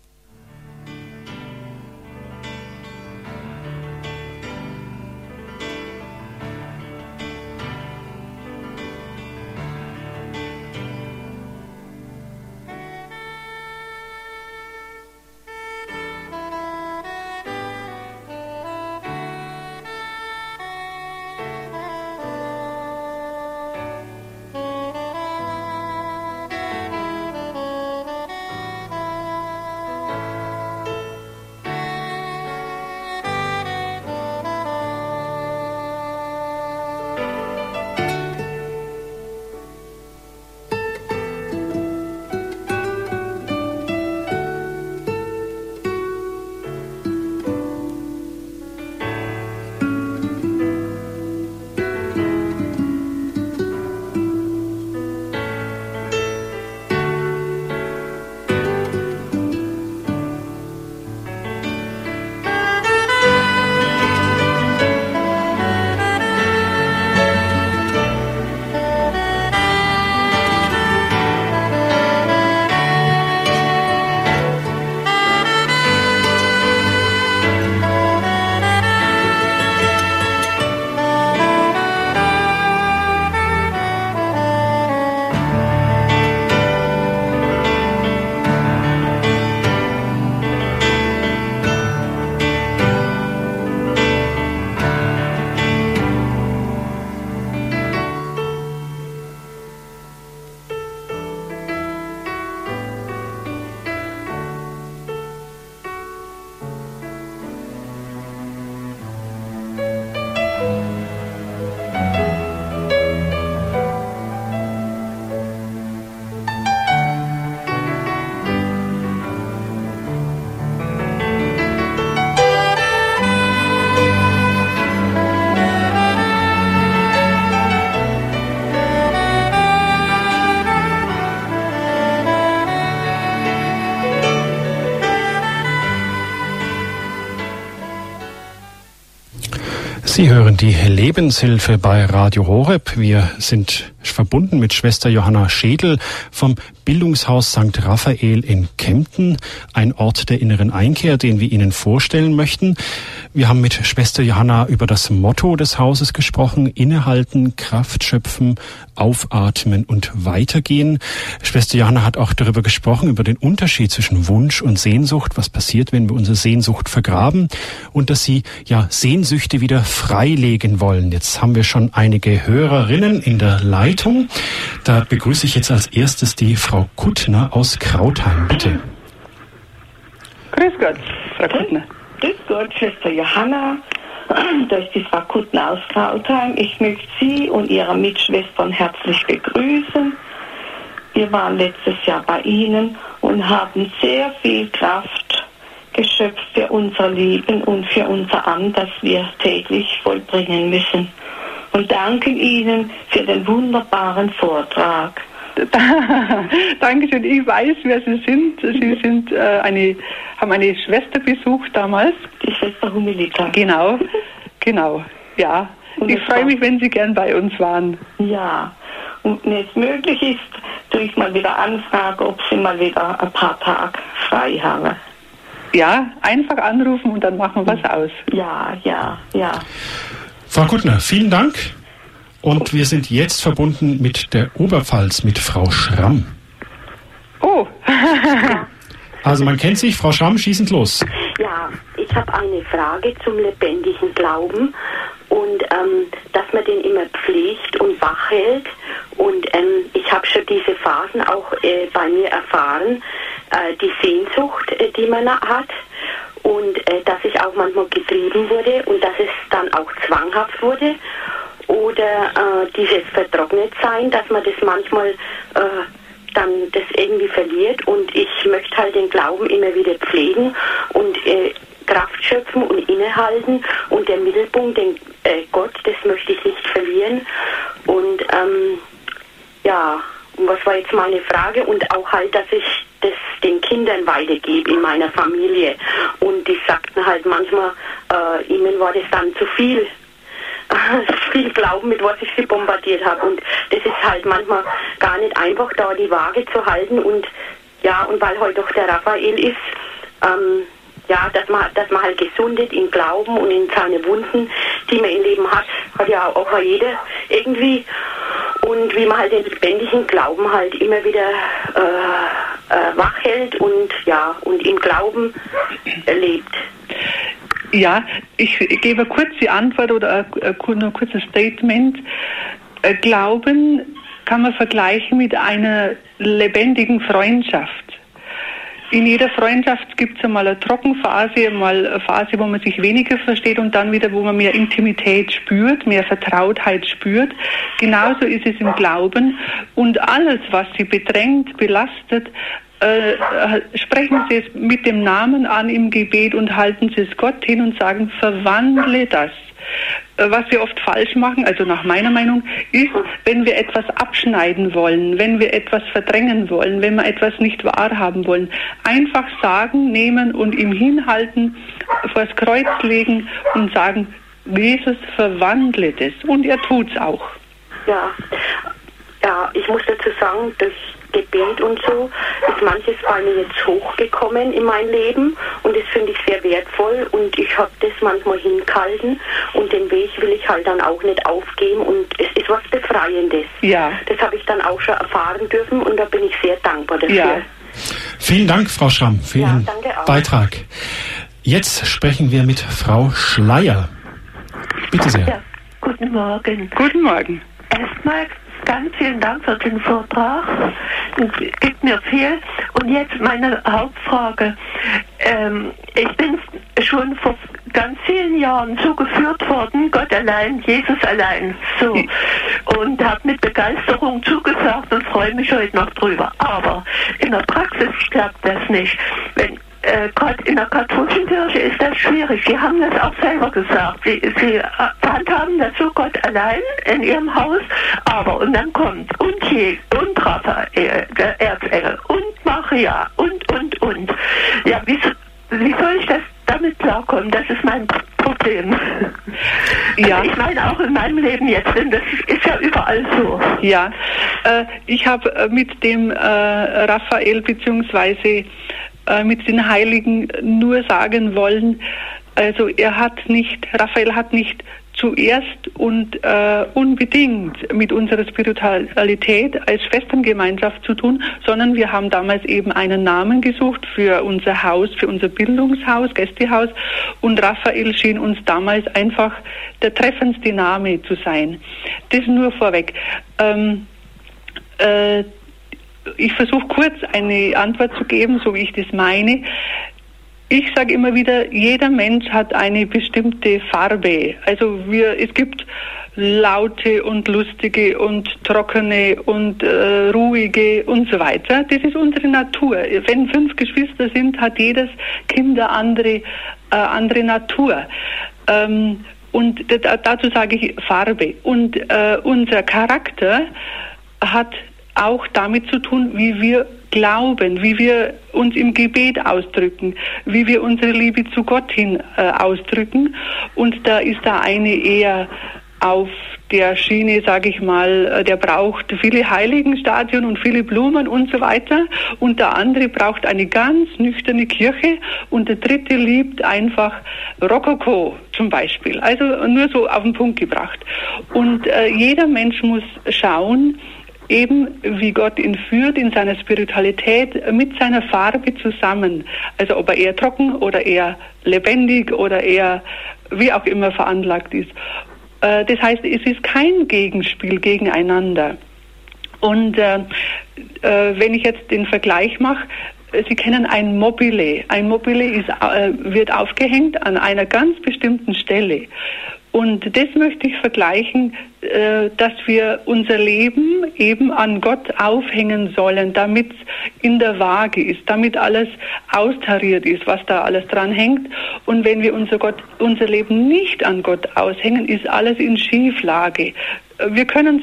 Sie hören die Lebenshilfe bei Radio Horeb. Wir sind verbunden mit Schwester Johanna Schädel vom Bildungshaus St. Raphael in Kempten, ein Ort der inneren Einkehr, den wir Ihnen vorstellen möchten. Wir haben mit Schwester Johanna über das Motto des Hauses gesprochen: Innehalten, Kraft schöpfen, aufatmen und weitergehen. Schwester Johanna hat auch darüber gesprochen, über den Unterschied zwischen Wunsch und Sehnsucht, was passiert, wenn wir unsere Sehnsucht vergraben, und dass Sie ja Sehnsüchte wieder freilegen wollen. Jetzt haben wir schon einige Hörerinnen in der Leitung. Da begrüße ich jetzt als erstes die Frau Kuttner aus Krautheim. Bitte. Grüß Gott, Frau Kuttner. Grüß Gott, Schwester Johanna. Da ist die Frau Kuttner aus Krautheim. Ich möchte Sie und Ihre Mitschwestern herzlich begrüßen. Wir waren letztes Jahr bei Ihnen und haben sehr viel Kraft geschöpft für unser Leben und für unser Amt, das wir täglich vollbringen müssen. Und danken Ihnen für den wunderbaren Vortrag. Dankeschön. Ich weiß, wer Sie sind. Sie sind haben eine Schwester besucht damals. Die Schwester Humilita. Genau. Ja. Und ich freue mich, wenn Sie gern bei uns waren. Ja. Und wenn es möglich ist, tue ich mal wieder anfragen, ob Sie mal wieder ein paar Tage frei haben. Ja, einfach anrufen und dann machen wir was aus. Ja. Frau Kuttner, vielen Dank. Und wir sind jetzt verbunden mit der Oberpfalz, mit Frau Schramm. Oh. Also man kennt sich. Frau Schramm, schießend los. Ja, ich habe eine Frage zum lebendigen Glauben und dass man den immer pflegt und wach hält. Und ich habe schon diese Phasen auch bei mir erfahren, die Sehnsucht, die man hat. Und dass ich auch manchmal getrieben wurde und dass es dann auch zwanghaft wurde. Oder dieses Vertrocknetsein, dass man das manchmal dann das irgendwie verliert. Und ich möchte halt den Glauben immer wieder pflegen und Kraft schöpfen und innehalten. Und der Mittelpunkt, den Gott, das möchte ich nicht verlieren. Und ja, und was war jetzt meine Frage? Und auch halt, dass ich das den Kindern weitergebe in meiner Familie. Und die sagten halt manchmal, ihnen war das dann zu viel. Viel Glauben, mit was ich sie bombardiert habe. Und das ist halt manchmal gar nicht einfach, da die Waage zu halten. Und ja, und weil heute doch der Raphael ist, ja, dass man halt gesundet im Glauben und in seine Wunden, die man im Leben hat ja auch jeder irgendwie. Und wie man halt den lebendigen Glauben halt immer wieder wach hält und ja, und im Glauben lebt. Ja, ich gebe kurz die Antwort oder nur kurz ein Statement. Glauben kann man vergleichen mit einer lebendigen Freundschaft. In jeder Freundschaft gibt es einmal eine Trockenphase, mal eine Phase, wo man sich weniger versteht und dann wieder, wo man mehr Intimität spürt, mehr Vertrautheit spürt. Genauso ist es im Glauben. Und alles, was sie bedrängt, belastet, sprechen Sie es mit dem Namen an im Gebet und halten Sie es Gott hin und sagen, verwandle das. Was wir oft falsch machen, also nach meiner Meinung, ist, wenn wir etwas abschneiden wollen, wenn wir etwas verdrängen wollen, wenn wir etwas nicht wahrhaben wollen, einfach sagen, nehmen und ihm hinhalten, vors Kreuz legen und sagen, Jesus, verwandle das. Und er tut's auch. Ja, ich muss dazu sagen, durch Gebet und so ist manches bei mir jetzt hochgekommen in mein Leben und das finde ich sehr wertvoll und ich habe das manchmal hingehalten und den Weg will ich halt dann auch nicht aufgeben und es ist was Befreiendes. Ja. Das habe ich dann auch schon erfahren dürfen und da bin ich sehr dankbar dafür. Ja. Vielen Dank, Frau Schramm, für Ihren Beitrag. Jetzt sprechen wir mit Frau Schleier. Bitte sehr. Ja, guten Morgen. Guten Morgen. Erstmal ganz vielen Dank für den Vortrag. Gibt mir viel. Und jetzt meine Hauptfrage. Ich bin schon vor ganz vielen Jahren so geführt worden, Gott allein, Jesus allein. So. Und habe mit Begeisterung zugesagt und freue mich heute noch drüber. Aber in der Praxis klappt das nicht. Gerade in der katholischen Kirche ist das schwierig. Sie haben das auch selber gesagt. Sie handhaben das so Gott allein in ihrem Haus, aber und dann kommt und Raphael, der Erzengel und Maria und. Ja, wie soll ich das damit klarkommen? Das ist mein Problem. Ja. Also ich meine auch in meinem Leben jetzt, denn das ist ja überall so. Ja, ich habe mit dem Raphael beziehungsweise mit den Heiligen nur sagen wollen, also Raphael hat nicht zuerst und unbedingt mit unserer Spiritualität als Schwesterngemeinschaft zu tun, sondern wir haben damals eben einen Namen gesucht für unser Haus, für unser Bildungshaus, Gästehaus, und Raphael schien uns damals einfach der treffendste Name zu sein. Das nur vorweg. Ich versuche kurz eine Antwort zu geben, so wie ich das meine. Ich sage immer wieder, jeder Mensch hat eine bestimmte Farbe. Also es gibt laute und lustige und trockene und ruhige und so weiter. Das ist unsere Natur. Wenn 5 Geschwister sind, hat jedes Kind eine andere Natur. Und dazu sage ich Farbe. Und unser Charakter hat auch damit zu tun, wie wir glauben, wie wir uns im Gebet ausdrücken, wie wir unsere Liebe zu Gott hin ausdrücken. Und da ist da eine eher auf der Schiene, sage ich mal, der braucht viele Heiligenstatuen und viele Blumen und so weiter. Und der andere braucht eine ganz nüchterne Kirche. Und der dritte liebt einfach Rokoko zum Beispiel. Also nur so auf den Punkt gebracht. Und jeder Mensch muss schauen, eben wie Gott ihn führt in seiner Spiritualität mit seiner Farbe zusammen. Also ob er eher trocken oder eher lebendig oder eher wie auch immer veranlagt ist. Das heißt, es ist kein Gegenspiel gegeneinander. Und wenn ich jetzt den Vergleich mache, Sie kennen ein Mobile. Ein Mobile wird aufgehängt an einer ganz bestimmten Stelle. Und das möchte ich vergleichen, dass wir unser Leben eben an Gott aufhängen sollen, damit es in der Waage ist, damit alles austariert ist, was da alles dran hängt. Und wenn wir unser Leben nicht an Gott aushängen, ist alles in Schieflage. Wir können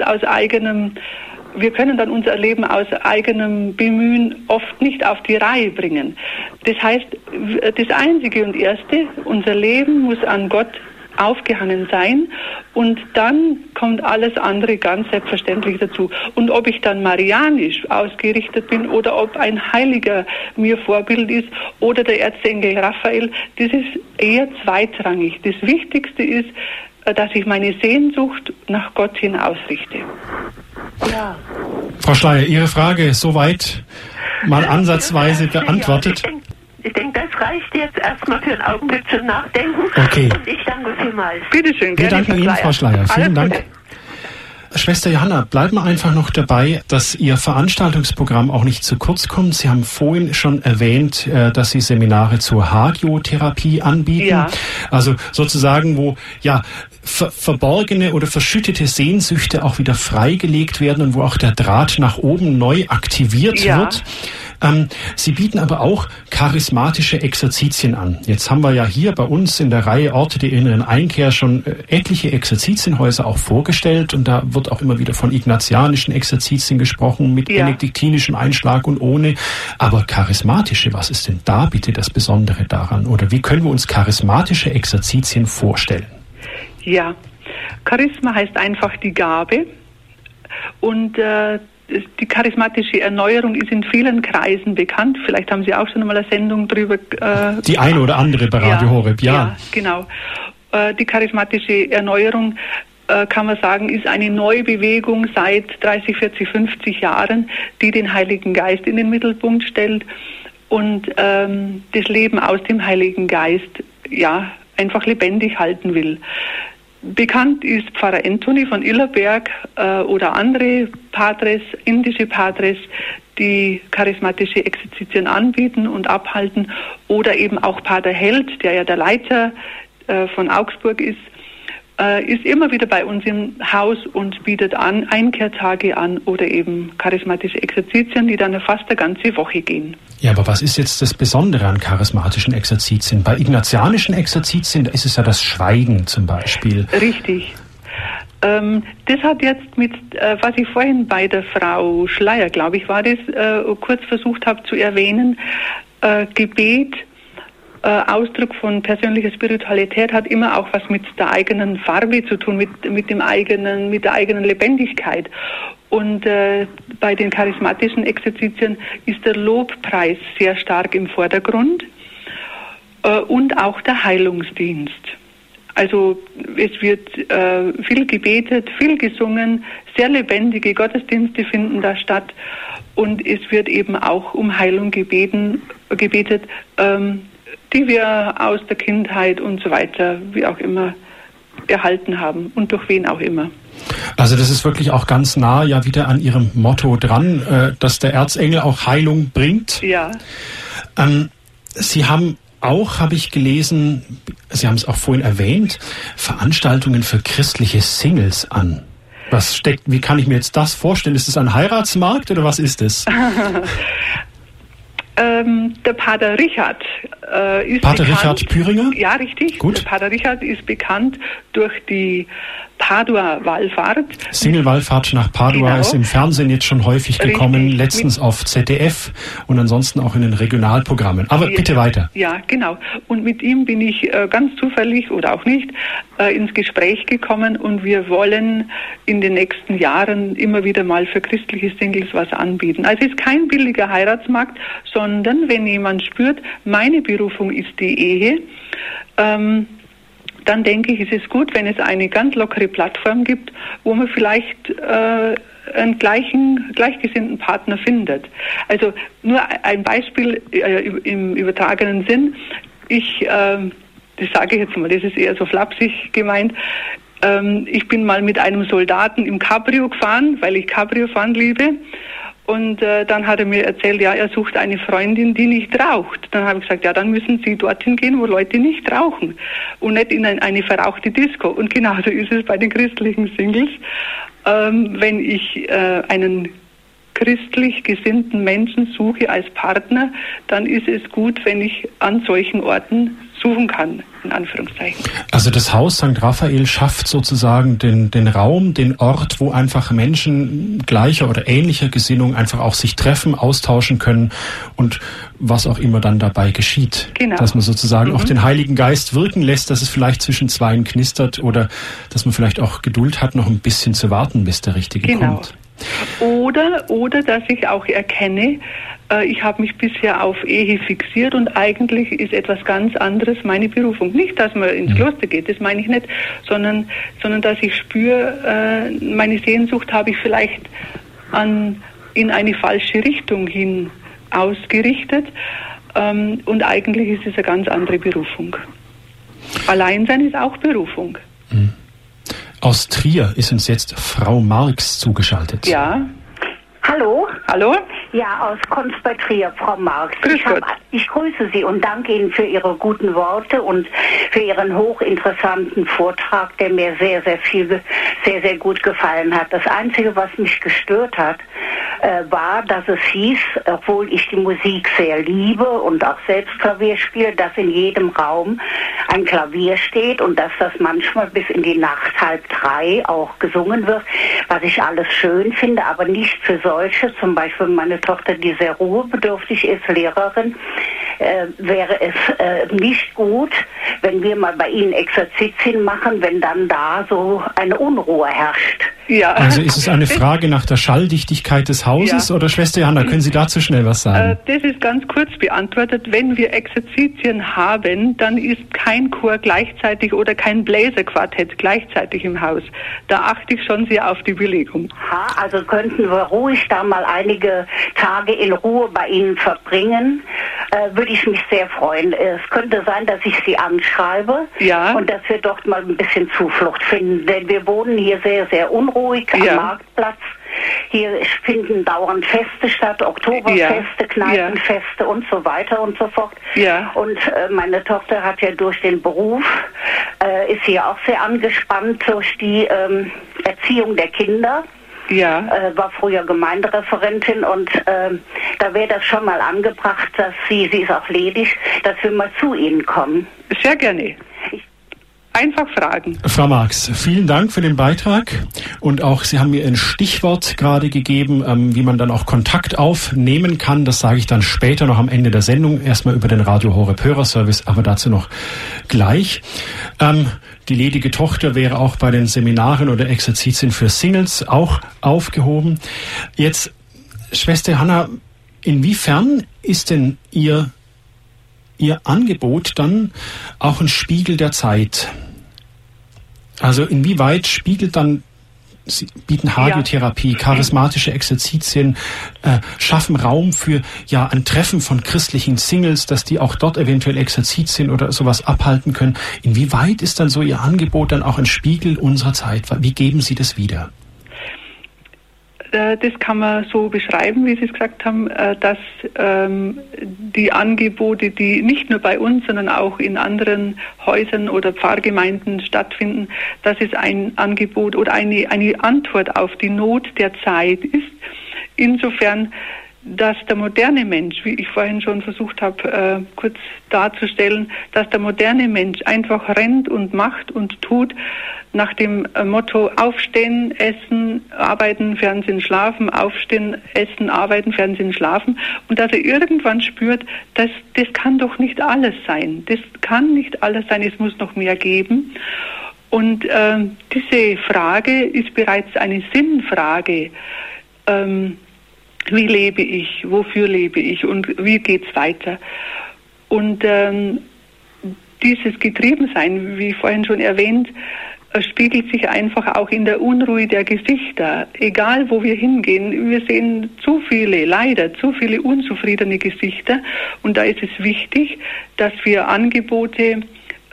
dann unser Leben aus eigenem Bemühen oft nicht auf die Reihe bringen. Das heißt, das Einzige und Erste, unser Leben muss an Gott aufgehangen sein, und dann kommt alles andere ganz selbstverständlich dazu. Und ob ich dann marianisch ausgerichtet bin oder ob ein Heiliger mir Vorbild ist oder der Erzengel Raphael, das ist eher zweitrangig. Das Wichtigste ist, dass ich meine Sehnsucht nach Gott hin ausrichte. Ja. Frau Schleyer, Ihre Frage soweit mal ansatzweise beantwortet. Ich denke, das reicht jetzt erstmal für einen Augenblick zum Nachdenken. Okay. Und ich danke vielmals. Bitte schön, Wir danken Ihnen, Frau Schleyer. Vielen Dank. Gute. Schwester Johanna, bleiben wir einfach noch dabei, dass Ihr Veranstaltungsprogramm auch nicht zu kurz kommt. Sie haben vorhin schon erwähnt, dass Sie Seminare zur Hagiotherapie anbieten. Ja. Also sozusagen, wo verborgene oder verschüttete Sehnsüchte auch wieder freigelegt werden und wo auch der Draht nach oben neu aktiviert wird. Sie bieten aber auch charismatische Exerzitien an. Jetzt haben wir ja hier bei uns in der Reihe Orte der inneren Einkehr schon etliche Exerzitienhäuser auch vorgestellt, und da wird auch immer wieder von ignatianischen Exerzitien gesprochen, mit benediktinischem Einschlag und ohne. Aber charismatische, was ist denn da bitte das Besondere daran? Oder wie können wir uns charismatische Exerzitien vorstellen? Ja, Charisma heißt einfach die Gabe, und die charismatische Erneuerung ist in vielen Kreisen bekannt. Vielleicht haben Sie auch schon einmal eine Sendung drüber. Die eine oder andere bei Radio Horeb, ja. Ja, genau. Die charismatische Erneuerung, kann man sagen, ist eine neue Bewegung seit 30, 40, 50 Jahren, die den Heiligen Geist in den Mittelpunkt stellt und das Leben aus dem Heiligen Geist einfach lebendig halten will. Bekannt ist Pfarrer Anthony von Illerberg oder andere Patres, indische Patres, die charismatische Exerzitien anbieten und abhalten, oder eben auch Pater Held, der ja der Leiter von Augsburg ist immer wieder bei uns im Haus und bietet an Einkehrtage an oder eben charismatische Exerzitien, die dann fast eine ganze Woche gehen. Ja, aber was ist jetzt das Besondere an charismatischen Exerzitien? Bei ignatianischen Exerzitien ist es ja das Schweigen zum Beispiel. Richtig. Das hat jetzt mit, was ich vorhin bei der Frau Schleyer, glaube ich, war das, kurz versucht habe zu erwähnen, Gebet Ausdruck von persönlicher Spiritualität hat immer auch was mit der eigenen Farbe zu tun, mit der eigenen Lebendigkeit. Und bei den charismatischen Exerzitien ist der Lobpreis sehr stark im Vordergrund und auch der Heilungsdienst. Also es wird viel gebetet, viel gesungen, sehr lebendige Gottesdienste finden da statt und es wird eben auch um Heilung gebetet, die wir aus der Kindheit und so weiter, wie auch immer, erhalten haben und durch wen auch immer. Also das ist wirklich auch ganz nah ja wieder an Ihrem Motto dran, dass der Erzengel auch Heilung bringt. Ja. Sie haben auch, habe ich gelesen, Sie haben es auch vorhin erwähnt, Veranstaltungen für christliche Singles an. Wie kann ich mir jetzt das vorstellen? Ist es ein Heiratsmarkt oder was ist es? Der Pater Richard ist Pater bekannt. Richard Püringer? Ja, richtig. Gut. Der Pater Richard ist bekannt durch die Padua-Wallfahrt. Single-Wallfahrt nach Padua Genau. ist im Fernsehen jetzt schon häufig gekommen, Richtig. letztens auf ZDF und ansonsten auch in den Regionalprogrammen. Aber Ja, bitte weiter. Ja, genau. Und mit ihm bin ich ganz zufällig oder auch nicht ins Gespräch gekommen und wir wollen in den nächsten Jahren immer wieder mal für christliche Singles was anbieten. Also es ist kein billiger Heiratsmarkt, sondern wenn jemand spürt, meine Berufung ist die Ehe, dann denke ich, ist es gut, wenn es eine ganz lockere Plattform gibt, wo man vielleicht einen gleichgesinnten Partner findet. Also nur ein Beispiel im übertragenen Sinn. Das sage ich jetzt mal, das ist eher so flapsig gemeint. Ich bin mal mit einem Soldaten im Cabrio gefahren, weil ich Cabrio fahren liebe. Und dann hat er mir erzählt, ja, er sucht eine Freundin, die nicht raucht. Dann habe ich gesagt, ja, dann müssen Sie dorthin gehen, wo Leute nicht rauchen und nicht in eine verrauchte Disco. Und genauso ist es bei den christlichen Singles. Wenn ich einen christlich gesinnten Menschen suche als Partner, dann ist es gut, wenn ich an solchen Orten suchen kann, in Anführungszeichen. Also das Haus St. Raphael schafft sozusagen den Raum, den Ort, wo einfach Menschen gleicher oder ähnlicher Gesinnung einfach auch sich treffen, austauschen können und was auch immer dann dabei geschieht. Genau. Dass man sozusagen auch den Heiligen Geist wirken lässt, dass es vielleicht zwischen zweien knistert oder dass man vielleicht auch Geduld hat, noch ein bisschen zu warten, bis der Richtige kommt. Oder dass ich auch erkenne, ich habe mich bisher auf Ehe fixiert und eigentlich ist etwas ganz anderes meine Berufung. Nicht, dass man ins Kloster geht, das meine ich nicht, sondern dass ich spüre, meine Sehnsucht habe ich vielleicht in eine falsche Richtung hin ausgerichtet und eigentlich ist es eine ganz andere Berufung. Alleinsein ist auch Berufung. Aus Trier ist uns jetzt Frau Marx zugeschaltet. Ja. Hallo? Hallo? Ja, aus Konz bei Trier, Frau Marx. Grüß Gott. Ich grüße Sie und danke Ihnen für Ihre guten Worte und für Ihren hochinteressanten Vortrag, der mir sehr, sehr gut gefallen hat. Das Einzige, was mich gestört hat, war, dass es hieß, obwohl ich die Musik sehr liebe und auch selbst Klavier spiele, dass in jedem Raum ein Klavier steht und dass das manchmal bis in die Nacht 2:30 auch gesungen wird, was ich alles schön finde, aber nicht für solche, zum Beispiel meine Tochter, die sehr ruhebedürftig ist, Lehrerin, wäre es nicht gut, wenn wir mal bei Ihnen Exerzitien machen, wenn dann da so eine Unruhe herrscht. Ja. Also ist es eine Frage nach der Schalldichtigkeit des Hauses oder Schwester Johanna, können Sie dazu schnell was sagen? Das ist ganz kurz beantwortet. Wenn wir Exerzitien haben, dann ist kein Chor gleichzeitig oder kein Bläserquartett gleichzeitig im Haus. Da achte ich schon sehr auf die Belegung. Also könnten wir ruhig da mal einige Tage in Ruhe bei Ihnen verbringen, würde ich mich sehr freuen. Es könnte sein, dass ich Sie anschreibe und dass wir dort mal ein bisschen Zuflucht finden, denn wir wohnen hier sehr, sehr unruhig am Marktplatz. Hier finden dauernd Feste statt, Oktoberfeste, Kneipenfeste und so weiter und so fort. Ja. Und meine Tochter hat ja durch den Beruf, ist hier auch sehr angespannt durch die Erziehung der Kinder. Ja. War früher Gemeindereferentin und da wäre das schon mal angebracht, dass sie ist auch ledig, dass wir mal zu Ihnen kommen. Sehr gerne. Einfach fragen. Frau Marx, vielen Dank für den Beitrag und auch Sie haben mir ein Stichwort gerade gegeben, wie man dann auch Kontakt aufnehmen kann. Das sage ich dann später noch am Ende der Sendung. Erstmal über den Radio Horeb Hörerservice, aber dazu noch gleich. Die ledige Tochter wäre auch bei den Seminaren oder Exerzitien für Singles auch aufgehoben. Jetzt, Schwester Hanna, inwiefern ist denn Ihr Angebot dann auch ein Spiegel der Zeit? Also inwieweit spiegelt dann, Sie bieten Hagiotherapie, charismatische Exerzitien, schaffen Raum für ein Treffen von christlichen Singles, dass die auch dort eventuell Exerzitien oder sowas abhalten können. Inwieweit ist dann so Ihr Angebot dann auch ein Spiegel unserer Zeit? Wie geben Sie das wieder? Das kann man so beschreiben, wie Sie es gesagt haben, dass die Angebote, die nicht nur bei uns, sondern auch in anderen Häusern oder Pfarrgemeinden stattfinden, dass es ein Angebot oder eine Antwort auf die Not der Zeit ist. Insofern, dass der moderne Mensch, wie ich vorhin schon versucht habe, kurz darzustellen, dass der moderne Mensch einfach rennt und macht und tut nach dem Motto Aufstehen, Essen, Arbeiten, Fernsehen, Schlafen, Aufstehen, Essen, Arbeiten, Fernsehen, Schlafen, und dass er irgendwann spürt, das kann doch nicht alles sein. Das kann nicht alles sein, es muss noch mehr geben. Und diese Frage ist bereits eine Sinnfrage. Wie lebe ich? Wofür lebe ich? Und wie geht's weiter? Und dieses Getriebensein, wie vorhin schon erwähnt, spiegelt sich einfach auch in der Unruhe der Gesichter. Egal, wo wir hingehen, wir sehen leider zu viele unzufriedene Gesichter. Und da ist es wichtig, dass wir Angebote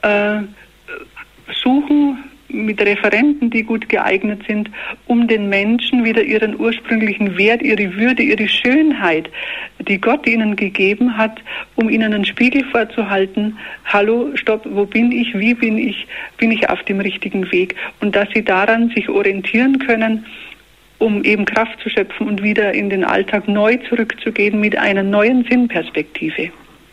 suchen mit Referenten, die gut geeignet sind, um den Menschen wieder ihren ursprünglichen Wert, ihre Würde, ihre Schönheit, die Gott ihnen gegeben hat, um ihnen einen Spiegel vorzuhalten. Hallo, stopp, wo bin ich, wie bin ich auf dem richtigen Weg? Und dass sie daran sich orientieren können, um eben Kraft zu schöpfen und wieder in den Alltag neu zurückzugehen mit einer neuen Sinnperspektive.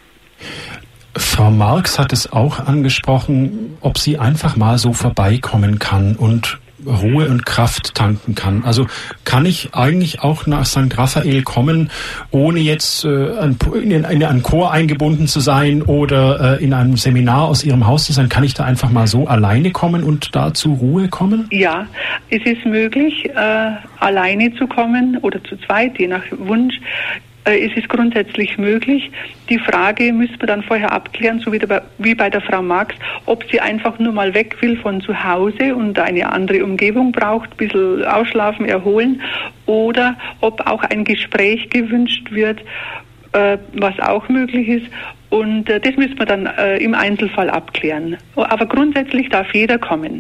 Frau Marx hat es auch angesprochen, ob sie einfach mal so vorbeikommen kann und Ruhe und Kraft tanken kann. Also kann ich eigentlich auch nach St. Raphael kommen, ohne jetzt in einen Chor eingebunden zu sein oder in einem Seminar aus Ihrem Haus zu sein? Kann ich da einfach mal so alleine kommen und da zur Ruhe kommen? Ja, es ist möglich, alleine zu kommen oder zu zweit, je nach Wunsch. Es ist grundsätzlich möglich. Die Frage müsste man dann vorher abklären, so wie bei der Frau Marx, ob sie einfach nur mal weg will von zu Hause und eine andere Umgebung braucht, ein bisschen ausschlafen, erholen, oder ob auch ein Gespräch gewünscht wird, was auch möglich ist. Und das müsste man dann im Einzelfall abklären. Aber grundsätzlich darf jeder kommen.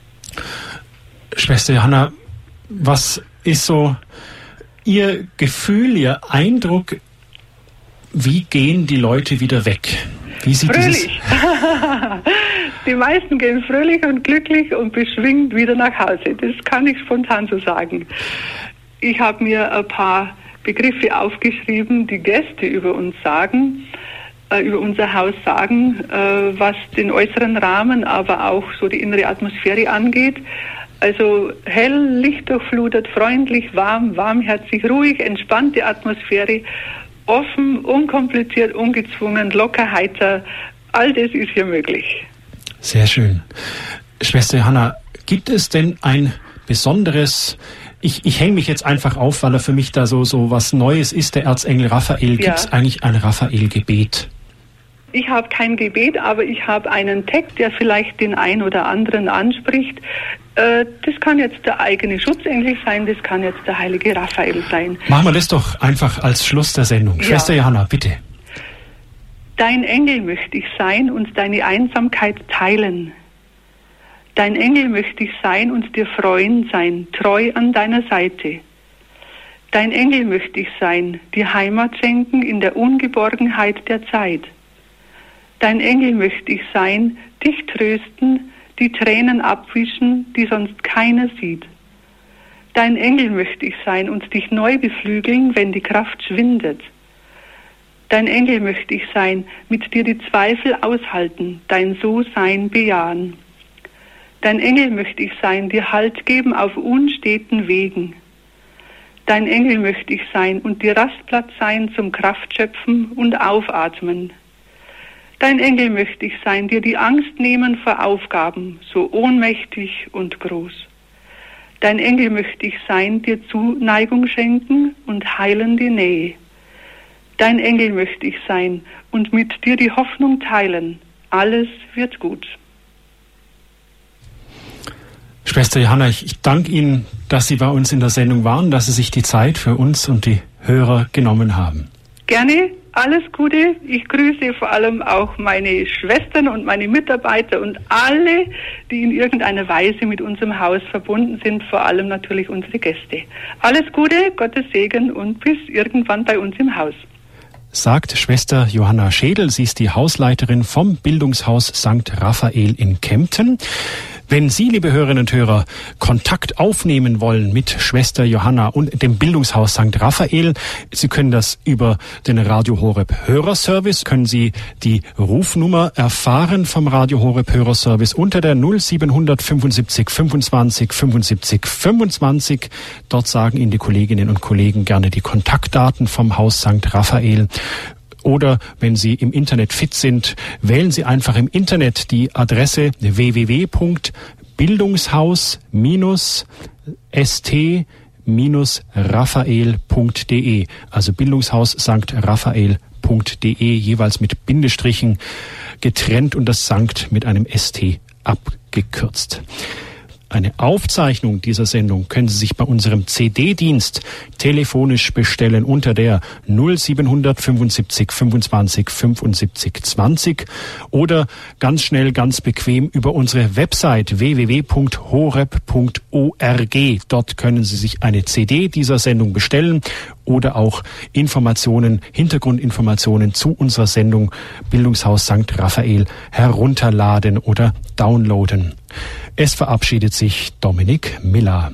Schwester Johanna, was ist so Ihr Gefühl, Ihr Eindruck, wie gehen die Leute wieder weg? Wie sieht fröhlich. Die meisten gehen fröhlich und glücklich und beschwingt wieder nach Hause. Das kann ich spontan so sagen. Ich habe mir ein paar Begriffe aufgeschrieben, die Gäste über uns sagen, über unser Haus sagen, was den äußeren Rahmen, aber auch so die innere Atmosphäre angeht. Also hell, lichtdurchflutet, freundlich, warm, warmherzig, ruhig, entspannte Atmosphäre, offen, unkompliziert, ungezwungen, locker, heiter. All das ist hier möglich. Sehr schön. Schwester Johanna, gibt es denn ein besonderes, ich hänge mich jetzt einfach auf, weil er für mich da so was Neues ist, der Erzengel Raphael. Gibt es eigentlich ein Raphael-Gebet? Ich habe kein Gebet, aber ich habe einen Text, der vielleicht den einen oder anderen anspricht. Das kann jetzt der eigene Schutzengel sein, das kann jetzt der heilige Raphael sein. Machen wir das doch einfach als Schluss der Sendung. Ja. Schwester Johanna, bitte. Dein Engel möchte ich sein und deine Einsamkeit teilen. Dein Engel möchte ich sein und dir Freund sein, treu an deiner Seite. Dein Engel möchte ich sein, dir Heimat schenken in der Ungeborgenheit der Zeit. Dein Engel möchte ich sein, dich trösten, die Tränen abwischen, die sonst keiner sieht. Dein Engel möchte ich sein und dich neu beflügeln, wenn die Kraft schwindet. Dein Engel möchte ich sein, mit dir die Zweifel aushalten, dein So-Sein bejahen. Dein Engel möchte ich sein, dir Halt geben auf unsteten Wegen. Dein Engel möchte ich sein und dir Rastplatz sein zum Kraftschöpfen und Aufatmen. Dein Engel möchte ich sein, dir die Angst nehmen vor Aufgaben, so ohnmächtig und groß. Dein Engel möchte ich sein, dir Zuneigung schenken und heilende Nähe. Dein Engel möchte ich sein und mit dir die Hoffnung teilen. Alles wird gut. Schwester Johanna, ich danke Ihnen, dass Sie bei uns in der Sendung waren, dass Sie sich die Zeit für uns und die Hörer genommen haben. Gerne, alles Gute. Ich grüße vor allem auch meine Schwestern und meine Mitarbeiter und alle, die in irgendeiner Weise mit unserem Haus verbunden sind, vor allem natürlich unsere Gäste. Alles Gute, Gottes Segen und bis irgendwann bei uns im Haus. Sagt Schwester Johanna Schädel. Sie ist die Hausleiterin vom Bildungshaus St. Raphael in Kempten. Wenn Sie, liebe Hörerinnen und Hörer, Kontakt aufnehmen wollen mit Schwester Johanna und dem Bildungshaus St. Raphael, Sie können das über den Radio Horeb Hörerservice, können Sie die Rufnummer erfahren vom Radio Horeb Hörerservice unter der 0775 25 75 25. Dort sagen Ihnen die Kolleginnen und Kollegen gerne die Kontaktdaten vom Haus St. Raphael. Oder wenn Sie im Internet fit sind, wählen Sie einfach im Internet die Adresse www.bildungshaus-st-raphael.de, also Bildungshaus St. Raphael.de, jeweils mit Bindestrichen getrennt und das Sankt mit einem ST abgekürzt. Eine Aufzeichnung dieser Sendung können Sie sich bei unserem CD-Dienst telefonisch bestellen unter der 0775 25 75 20 oder ganz schnell, ganz bequem über unsere Website www.horeb.org. Dort können Sie sich eine CD dieser Sendung bestellen oder auch Informationen, Hintergrundinformationen zu unserer Sendung Bildungshaus St. Raphael herunterladen oder downloaden. Es verabschiedet sich Dominik Miller.